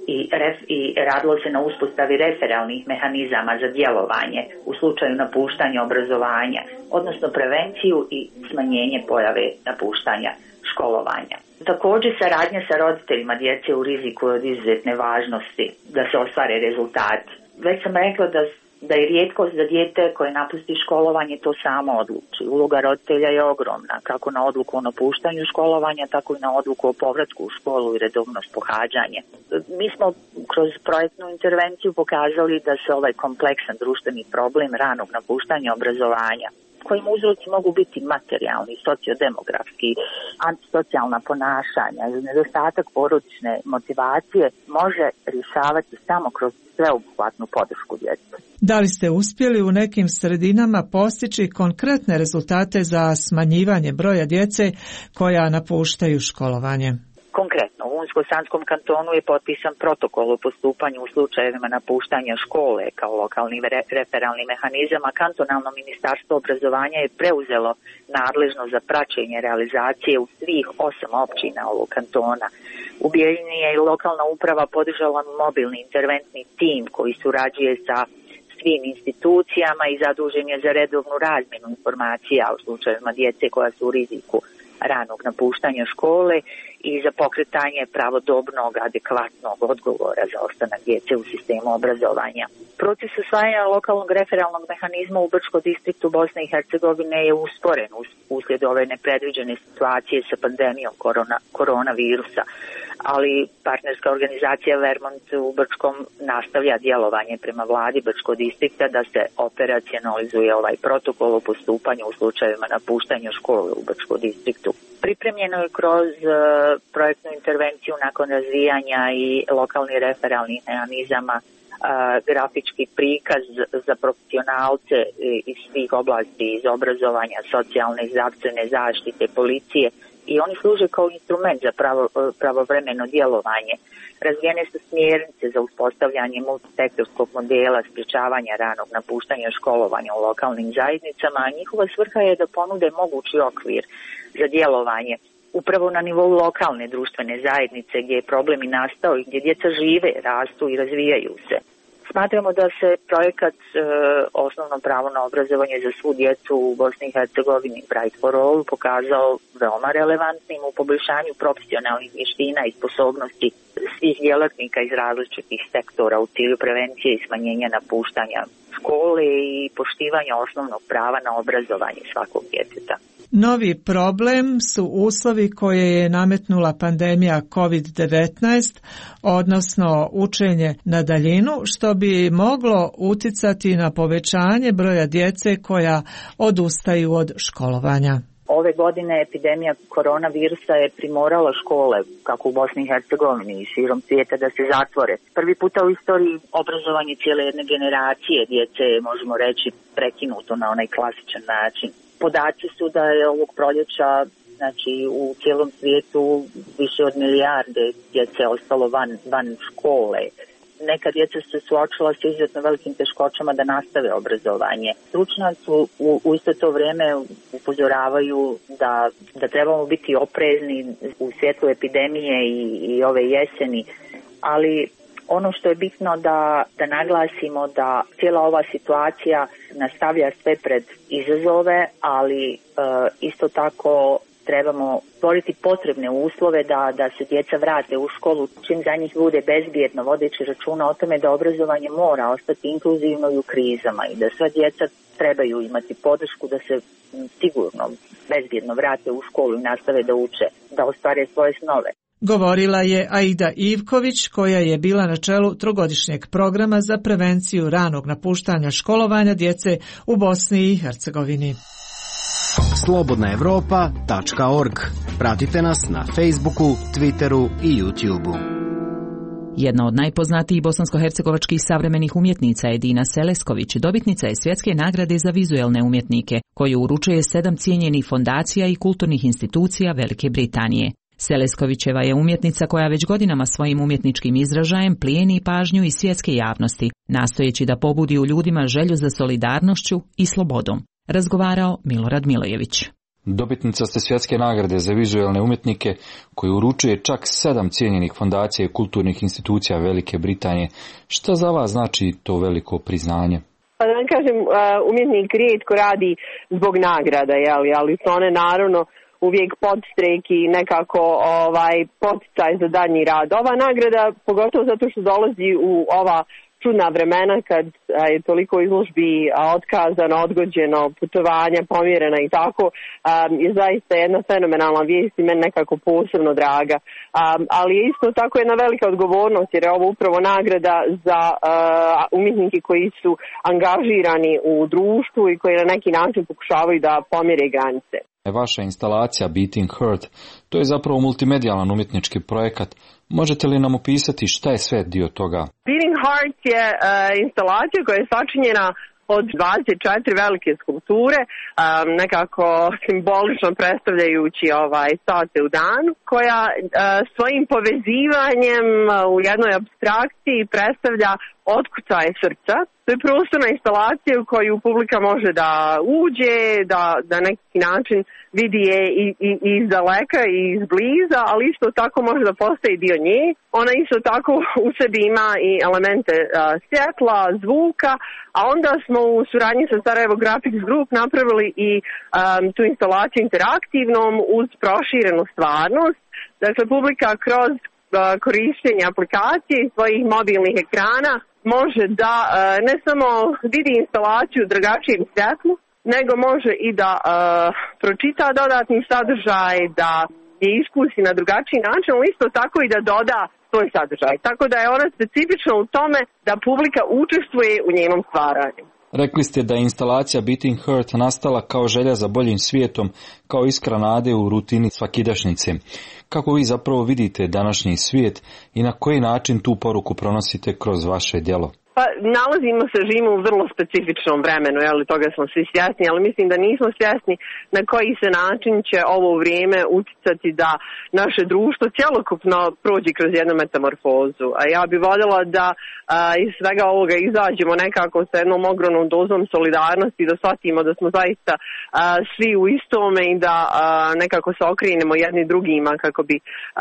i radilo se na uspostavi referalnih mehanizama za djelovanje u slučaju napuštanja obrazovanja, odnosno prevenciju i smanjenje pojave napuštanja školovanja. Također saradnja sa roditeljima djece u riziku je od izuzetne važnosti da se ostvare rezultati. Već sam rekla da je rijetkost za dijete koje napusti školovanje to samo odluči. Uloga roditelja je ogromna, kako na odluku o napuštanju školovanja, tako i na odluku o povratku u školu i redovnost pohađanje. Mi smo kroz projektnu intervenciju pokazali da se ovaj kompleksan društveni problem ranog napuštanja obrazovanja, kojim uzroci mogu biti materijalni, sociodemografski, antisocijalna ponašanja ili nedostatak porodične motivacije, može rješavati samo kroz sveobuhvatnu podršku djece. Da li ste uspjeli u nekim sredinama postići konkretne rezultate za smanjivanje broja djece koja napuštaju školovanje? Konkretno, u Unsko-Sanskom kantonu je potpisan protokol o postupanju u slučajevima napuštanja škole kao lokalni referalni mehanizam, a kantonalno ministarstvo obrazovanja je preuzelo nadležnost za praćenje realizacije u svih 8 općina ovog kantona. U Bijeljini je i lokalna uprava podržala mobilni interventni tim koji surađuje sa svim institucijama i zadužen je za redovnu razmjenu informacija u slučajevima djece koja su u riziku ranog napuštanja škole i za pokretanje pravodobnog, adekvatnog odgovora za ostanak djece u sistemu obrazovanja. Proces usvajanja lokalnog referalnog mehanizma u Brčko distriktu Bosne i Hercegovine je usporen uslijed ove nepredviđene situacije sa pandemijom koronavirusa. ali partnerska organizacija Vermont u Brčkom nastavlja djelovanje prema vladi Brčkog distrikta da se operacionalizuje ovaj protokol o postupanju u slučajevima napuštanja škole u Brčkom distriktu. Pripremljeno je kroz projektnu intervenciju nakon razvijanja i lokalnih referalnih mehanizama grafički prikaz za profesionalce iz svih oblasti, iz obrazovanja, socijalne i zdravstvene zaštite, policije, i oni služe kao instrument za pravovremeno djelovanje. Razvijene su smjernice za uspostavljanje multisektorskog modela sprječavanja ranog napuštanja školovanja u lokalnim zajednicama, a njihova svrha je da ponude mogući okvir za djelovanje upravo na nivou lokalne društvene zajednice gdje je problem i nastao i gdje djeca žive, rastu i razvijaju se. Smatramo da se projekat Osnovno pravo na obrazovanje za svu djecu u Bosni i Hercegovini Bright for All pokazao veoma relevantnim u poboljšanju profesionalnih vještina i sposobnosti svih djelatnika iz različitih sektora u cilju prevencije i smanjenja napuštanja škole i poštivanja osnovnog prava na obrazovanje svakog djeteta. Novi problem su uslovi koje je nametnula pandemija COVID-19, odnosno učenje na daljinu, što bi moglo uticati na povećanje broja djece koja odustaju od školovanja. Ove godine epidemija koronavirusa je primorala škole, kako u Bosni i Hercegovini i širom svijeta, da se zatvore. Prvi puta u istoriji obrazovanje cijele jedne generacije djece je, možemo reći, prekinuto na onaj klasičan način. Podaci su da je ovog proljeća, znači u cijelom svijetu, više od milijarde djece ostalo van škole. Neka djeca se suočila s izuzetno velikim teškoćama da nastave obrazovanje. Stručnjaci u isto to vrijeme upozoravaju da trebamo biti oprezni u svjetlu epidemije i ove jeseni, ali ono što je bitno da naglasimo da cijela ova situacija nastavlja sve pred izazove, ali isto tako trebamo stvoriti potrebne uslove da se djeca vrate u školu čim za njih bude bezbjedno, vodeći računa o tome da obrazovanje mora ostati inkluzivno i u krizama i da sva djeca trebaju imati podršku da se sigurno bezbjedno vrate u školu i nastave da uče, da ostvare svoje snove. Govorila je Aida Ivković, koja je bila na čelu trogodišnjeg programa za prevenciju ranog napuštanja školovanja djece u Bosni i Hercegovini. Slobodnaevropa.org. Pratite nas na Facebooku, Twitteru i YouTubeu. Jedna od najpoznatijih bosansko-hercegovačkih savremenih umjetnica je Dina Selesković, dobitnica je svjetske nagrade za vizuelne umjetnike, koju uručuje 7 cijenjenih fondacija i kulturnih institucija Velike Britanije. Seleskovićeva je umjetnica koja već godinama svojim umjetničkim izražajem plijeni pažnju i svjetske javnosti, nastojeći da pobudi u ljudima želju za solidarnošću i slobodom. Razgovarao Milorad Milojević. Dobitnica ste svjetske nagrade za vizualne umjetnike koju uručuje čak 7 cijenjenih fondacija i kulturnih institucija Velike Britanije. Šta za vas znači to veliko priznanje? Pa da vam kažem, umjetnik rijetko radi zbog nagrada, ali to one naravno uvijek podstrek i nekako poticaj za daljnji rad. Ova nagrada, pogotovo zato što dolazi u ova čudna vremena kad je toliko izložbi otkazano, odgođeno, putovanja pomjerena i tako, je zaista jedna fenomenalna vijest i meni nekako posebno draga. Ali je isto tako jedna velika odgovornost jer je ovo upravo nagrada za umjetnike koji su angažirani u društvu i koji na neki način pokušavaju da pomjere granice. Vaša instalacija Beating Heart, to je zapravo multimedijalan umjetnički projekat. Možete li nam opisati šta je sve dio toga? Beating Heart je instalacija koja je sačinjena od 24 velike skulpture, nekako simbolično predstavljajući sate u danu, koja svojim povezivanjem u jednoj apstrakciji predstavlja otkucaje srca. To je prostorna instalacija u koju publika može da uđe, da neki način vidi je i iz daleka i iz bliza, ali isto tako može da postaje dio nje. Ona isto tako u sebi ima i elemente svjetla, zvuka, a onda smo u suradnji sa Sarajevo Graphics Group napravili i tu instalaciju interaktivnom uz proširenu stvarnost. Dakle, publika kroz korištenje aplikacije i svojih mobilnih ekrana može da ne samo vidi instalaciju u drugačijem svjetlu, nego može i da pročita dodatni sadržaj, da je iskusi na drugačiji način, ali isto tako i da doda svoj sadržaj. Tako da je ona specifična u tome da publika učestvuje u njenom stvaranju. Rekli ste da je instalacija Beating Heart nastala kao želja za boljim svijetom, kao iskra nade u rutini svakidašnjice. Kako vi zapravo vidite današnji svijet i na koji način tu poruku pronosite kroz vaše djelo? Pa živimo u vrlo specifičnom vremenu, toga smo svi svjesni, ali mislim da nismo svjesni na koji se način će ovo vrijeme uticati da naše društvo cjelokupno prođe kroz jednu metamorfozu. A ja bih voljela da iz svega ovoga izađemo nekako sa jednom ogromnom dozom solidarnosti, da shvatimo da smo zaista svi u istome i da nekako se okrenemo jedni drugima kako bi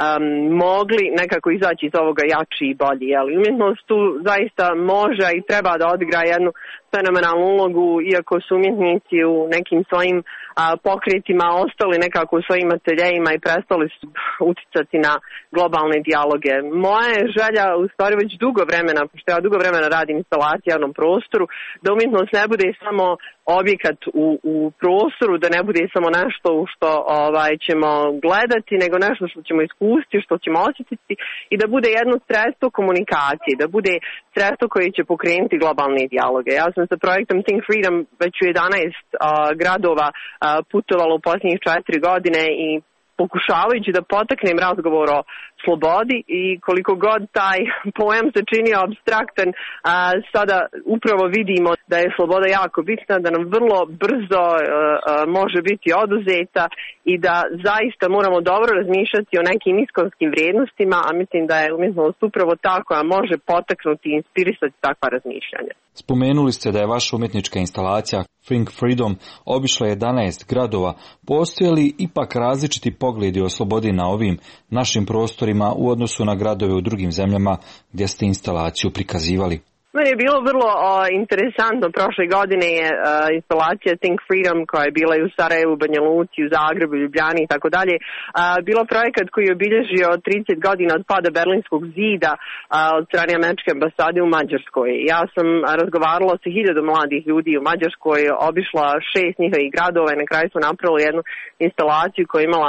mogli nekako izaći iz ovoga jači i bolji. Umjetnost tu zaista može i treba da odigra jednu fenomenalnu ulogu, iako su umjetnici u nekim svojim pokretima ostali nekako u svojim ateljejima i prestali su uticati na globalne dijaloge. Moja je želja u stvari već dugo vremena, pošto ja dugo vremena radim instalacije u javnom prostoru, da umjetnost ne bude samo objekat u prostoru, da ne bude samo nešto što ćemo gledati, nego nešto što ćemo iskusiti, što ćemo osjetiti i da bude jedno sredstvo komunikacije, da bude sredstvo koje će pokrenuti globalne dijaloge. Ja sam sa projektom Think Freedom već u 11 gradova putovala u posljednjih 4 godine i pokušavajući da potaknem razgovor o slobodi i koliko god taj pojam se činio apstraktan, sada upravo vidimo da je sloboda jako bitna, da nam vrlo brzo može biti oduzeta i da zaista moramo dobro razmišljati o nekim iskonskim vrijednostima, a mislim da je umjetnost upravo ta koja može potaknuti i inspirisati takva razmišljanja. Spomenuli ste da je vaša umjetnička instalacija Think Freedom obišla 11 gradova. Postoje li ipak različiti pogledi o slobodi na ovim našim prostorima u odnosu na gradove u drugim zemljama gdje ste instalaciju prikazivali? Meni je bilo vrlo interesantno, prošle godine je instalacija Think Freedom koja je bila i u Sarajevu, Banja Luci, u Zagrebu, Ljubljani i tako dalje, bilo projekat koji je obilježio 30 godina od pada Berlinskog zida od strane američke ambasade u Mađarskoj. Ja sam razgovarala sa 1000 mladih ljudi u Mađarskoj, obišla 6 njihovih gradova i na kraju smo napravili jednu instalaciju koja je imala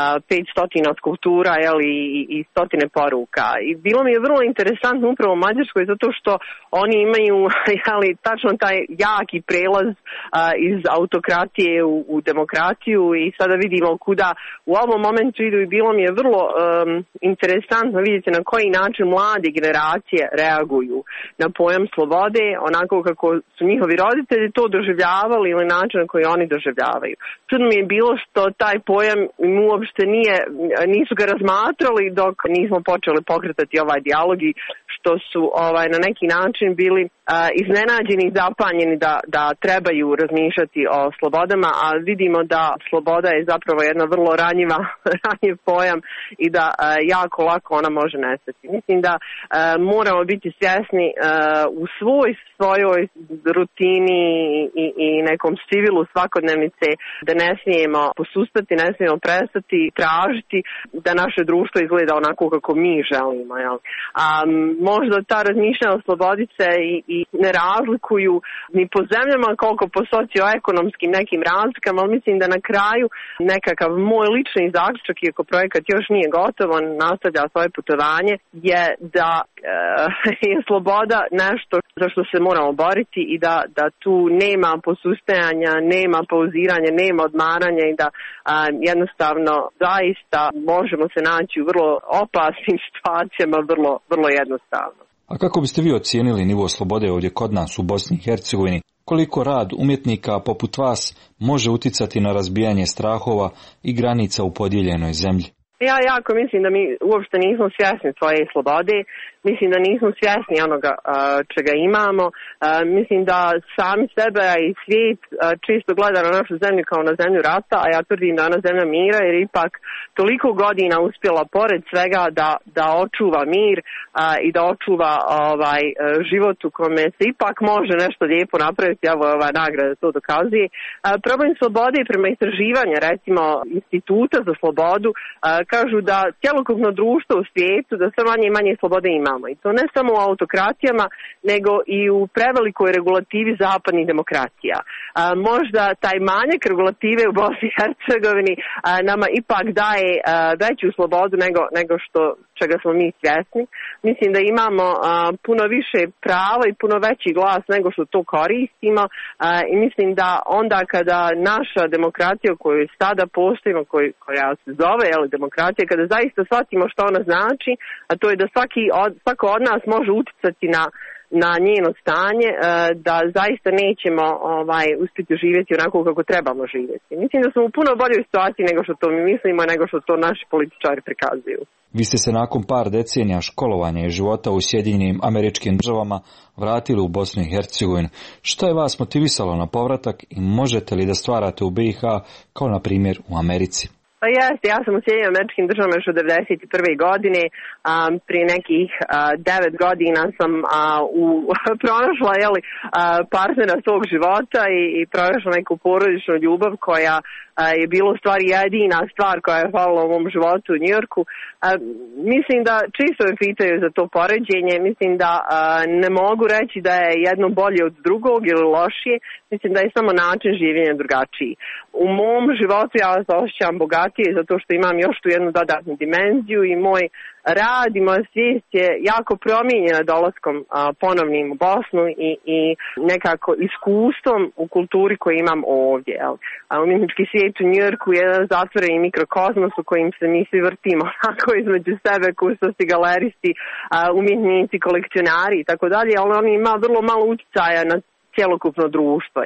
500 skulptura i 100 poruka. I bilo mi je vrlo interesantno upravo u Mađarskoj zato što oni imaju tačno taj jaki prelaz iz autokratije u demokraciju i sada vidimo kuda u ovom momentu idu i bilo mi je vrlo interesantno vidjeti na koji način mlade generacije reaguju na pojam slobode, onako kako su njihovi roditelji to doživljavali ili način na koji oni doživljavaju. Čudno mi je bilo što taj pojam uopšte nisu ga razmatrali dok nismo počeli pokretati ovaj dijalog i što su na neki način bili iznenađeni i zapanjeni da trebaju razmišljati o slobodama, a vidimo da sloboda je zapravo jedna vrlo ranjiv pojam i da jako lako ona može nestati. Mislim da moramo biti svjesni u svojoj rutini i nekom civilu svakodnevnice da ne smijemo posustati, ne smijemo prestati tražiti da naše društvo izgleda onako kako mi želimo. Možda ta razmišljanja o slobodi se i ne razlikuju ni po zemljama koliko po socioekonomskim nekim razlikama, ali mislim da na kraju nekakav moj lični zaključak, iako projekat još nije gotov, on nastavlja svoje putovanje, je da je sloboda nešto za što se moramo boriti i da tu nema posustajanja, nema pauziranja, nema odmaranja i da jednostavno zaista možemo se naći u vrlo opasnim situacijama vrlo jednostavno. A kako biste vi ocijenili nivo slobode ovdje kod nas u Bosni i Hercegovini? Koliko rad umjetnika poput vas može uticati na razbijanje strahova i granica u podijeljenoj zemlji? Ja jako mislim da mi uopšte nismo svjesni svoje slobode, mislim da nismo svjesni onoga čega imamo, mislim da sami sebe i svijet čisto gleda na našu zemlju kao na zemlju rata, a ja tvrdim da je ona zemlja mira jer ipak toliko godina uspjela pored svega da očuva mir i da očuva život u kome se ipak može nešto lijepo napraviti, evo ova nagrada to dokazuje. Problem slobode prema istraživanja recimo Instituta za slobodu kažu da cjelokupno društvo u svijetu, da sve manje i manje slobode imamo. I to ne samo u autokratijama, nego i u prevelikoj regulativi zapadnih demokratija. Možda taj manjak regulative u Bosni i Hercegovini nama ipak daje veću slobodu nego čega smo mi svjesni. Mislim da imamo puno više prava i puno veći glas nego što to koristimo i mislim da onda kada naša demokratija koju sada postojimo, koja se zove demokratija, kada zaista shvatimo što ona znači, a to je da svako od nas može utjecati na njeno stanje, da zaista nećemo uspjeti živjeti onako kako trebamo živjeti. Mislim da smo u puno boljoj situaciji nego što to mi mislimo, nego što to naši političari prikazuju. Vi ste se nakon par decenija školovanja i života u Sjedinjenim Američkim Državama vratili u Bosnu i Hercegovinu. Što je vas motivisalo na povratak i možete li da stvarate u BiH kao na primjer u Americi? Pa jeste, ja sam u Sjedinjenim Američkim Državama još od 1991. godine, prije nekih 9 godina sam pronašla partnera svog života i pronašla neku porodičnu ljubav koja je bilo u stvari jedina stvar koja je falila u mom životu u Njujorku. Mislim da čisto me pitaju za to poređenje, mislim da ne mogu reći da je jedno bolje od drugog ili lošije, mislim da je samo način življenja drugačiji. U mom životu ja se osjećam bogatije zato što imam još tu jednu dodatnu dimenziju i moj rad i moja svijest je jako promijenjena dolaskom ponovnim u Bosnu i nekako iskustvom u kulturi koju imam ovdje. Umjetnički svijet u Njujorku je jedan zatvoreni mikrokozmos u kojim se mi svi vrtimo onako između sebe, kustosi, galeristi, umjetnici, kolekcionari i tako dalje, ali on ima vrlo malo utjecaja na cjelokupno društvo,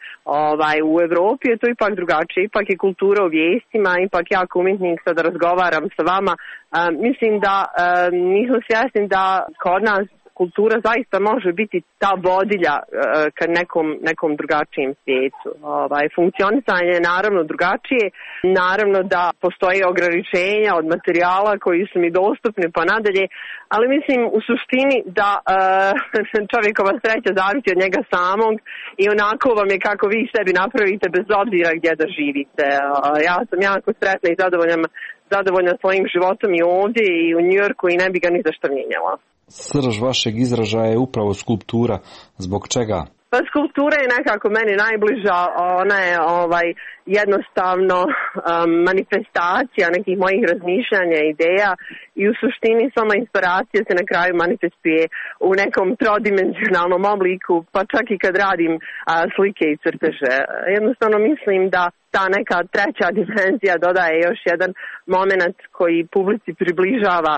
u Evropi je to ipak drugačije, ipak je kultura u vijestima, ipak ja kao umjetnik sada razgovaram sa vama. Mislim da nismo svjesni da kod nas kultura zaista može biti ta vodilja ka nekom drugačijem svijetu. Funkcionisanje je naravno drugačije, naravno da postoje ograničenja od materijala koji su mi dostupni pa nadalje, ali mislim u suštini da čovjekova sreća zavisi od njega samog i onako vam je kako vi sebi napravite bez obzira gdje da živite. Ja sam jako sretna i zadovoljna svojim životom i ovdje i u Njujorku i ne bi ga ni zašto mijenjala. Srž vašeg izražaja je upravo skulptura. Zbog čega? Pa skulptura je nekako meni najbliža, ona je jednostavno manifestacija nekih mojih razmišljanja, ideja i u suštini sama inspiracija se na kraju manifestuje u nekom trodimenzionalnom obliku, pa čak i kad radim slike i crteže. Jednostavno mislim da ta neka treća dimenzija dodaje još jedan moment koji publici približava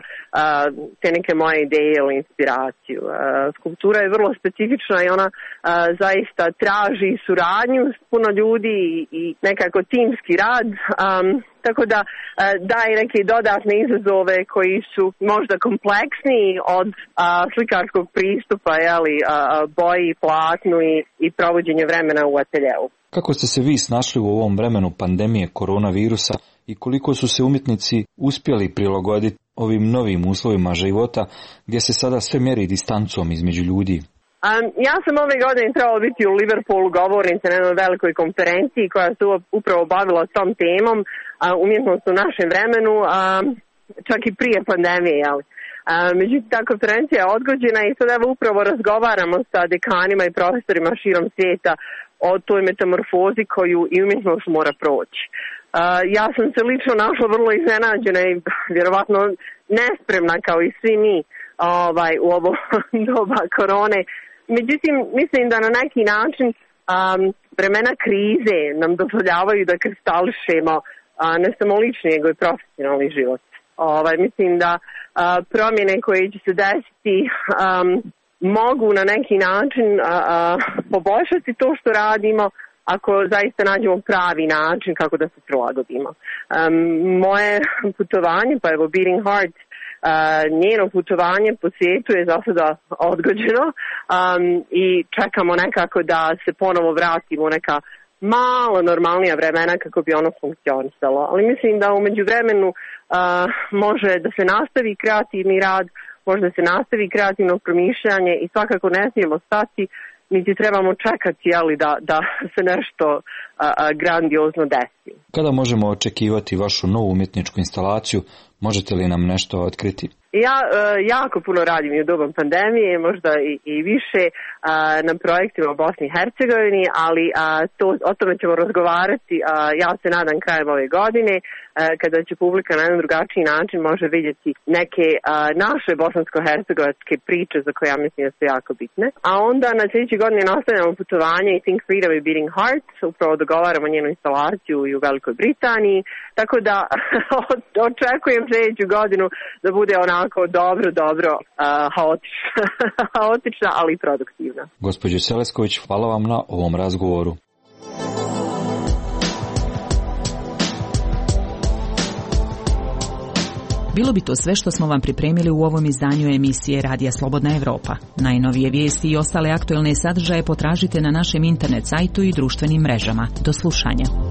te neke moje ideje ili inspiraciju. Skulptura je vrlo specifična i ona zaista traži suradnju s puno ljudi i nekako timski rad, tako da daje neke dodatne izazove koji su možda kompleksniji od slikarskog pristupa, boji, platnu i provođenju vremena u ateljeu. Kako ste se vi snašli u ovom vremenu pandemije koronavirusa i koliko su se umjetnici uspjeli prilagoditi ovim novim uslovima života gdje se sada sve mjeri distancom između ljudi? Ja sam ove godine trebala biti u Liverpoolu govornica na jednoj velikoj konferenciji koja se upravo bavila s tom temom, umjetnost u našem vremenu, čak i prije pandemije, međutim, ta konferencija je odgođena i sad upravo razgovaramo sa dekanima i profesorima širom svijeta o toj metamorfozi koju i umjetnost mora proći. Ja sam se lično našla vrlo iznenađena i vjerovatno nespremna kao i svi mi u ovo doba korone. Međutim, mislim da na neki način vremena krize nam dozvoljavaju da kristališemo ne samo lični, nego i profesionalni život. Mislim da promjene koje će se desiti mogu na neki način poboljšati to što radimo ako zaista nađemo pravi način kako da se prilagodimo. Moje putovanje, pa evo Beating Heart, njeno putovanje po svijetu je za sada odgođeno i čekamo nekako da se ponovo vratimo u neka malo normalnija vremena kako bi ono funkcionisalo. Ali mislim da u međuvremenu može da se nastavi kreativni rad, može da se nastavi kreativno promišljanje i svakako ne smijemo stati niti trebamo čekati da se nešto grandiozno desi. Kada možemo očekivati vašu novu umjetničku instalaciju? Možete li nam nešto otkriti? Ja jako puno radim i u doba pandemije, možda i više na projektima u Bosni i Hercegovini, ali o tome ćemo razgovarati, ja se nadam krajem ove godine, kada će publika na jedan drugačiji način može vidjeti neke naše bosansko-hercegovačke priče za koje ja mislim da su jako bitne. A onda na sljedećoj godini nastavljamo putovanje i Think Freedom i Beating Hearts, upravo dogovaramo njenu instalaciju i u Velikoj Britaniji, tako da očekujem sljedeću godinu da bude onako dobro haotična, ali i produktivna. Gospođo Selesković, hvala vam na ovom razgovoru. Bilo bi to sve što smo vam pripremili u ovom izdanju emisije Radija Slobodna Evropa. Najnovije vijesti i ostale aktuelne sadržaje potražite na našem internet sajtu i društvenim mrežama. Do slušanja.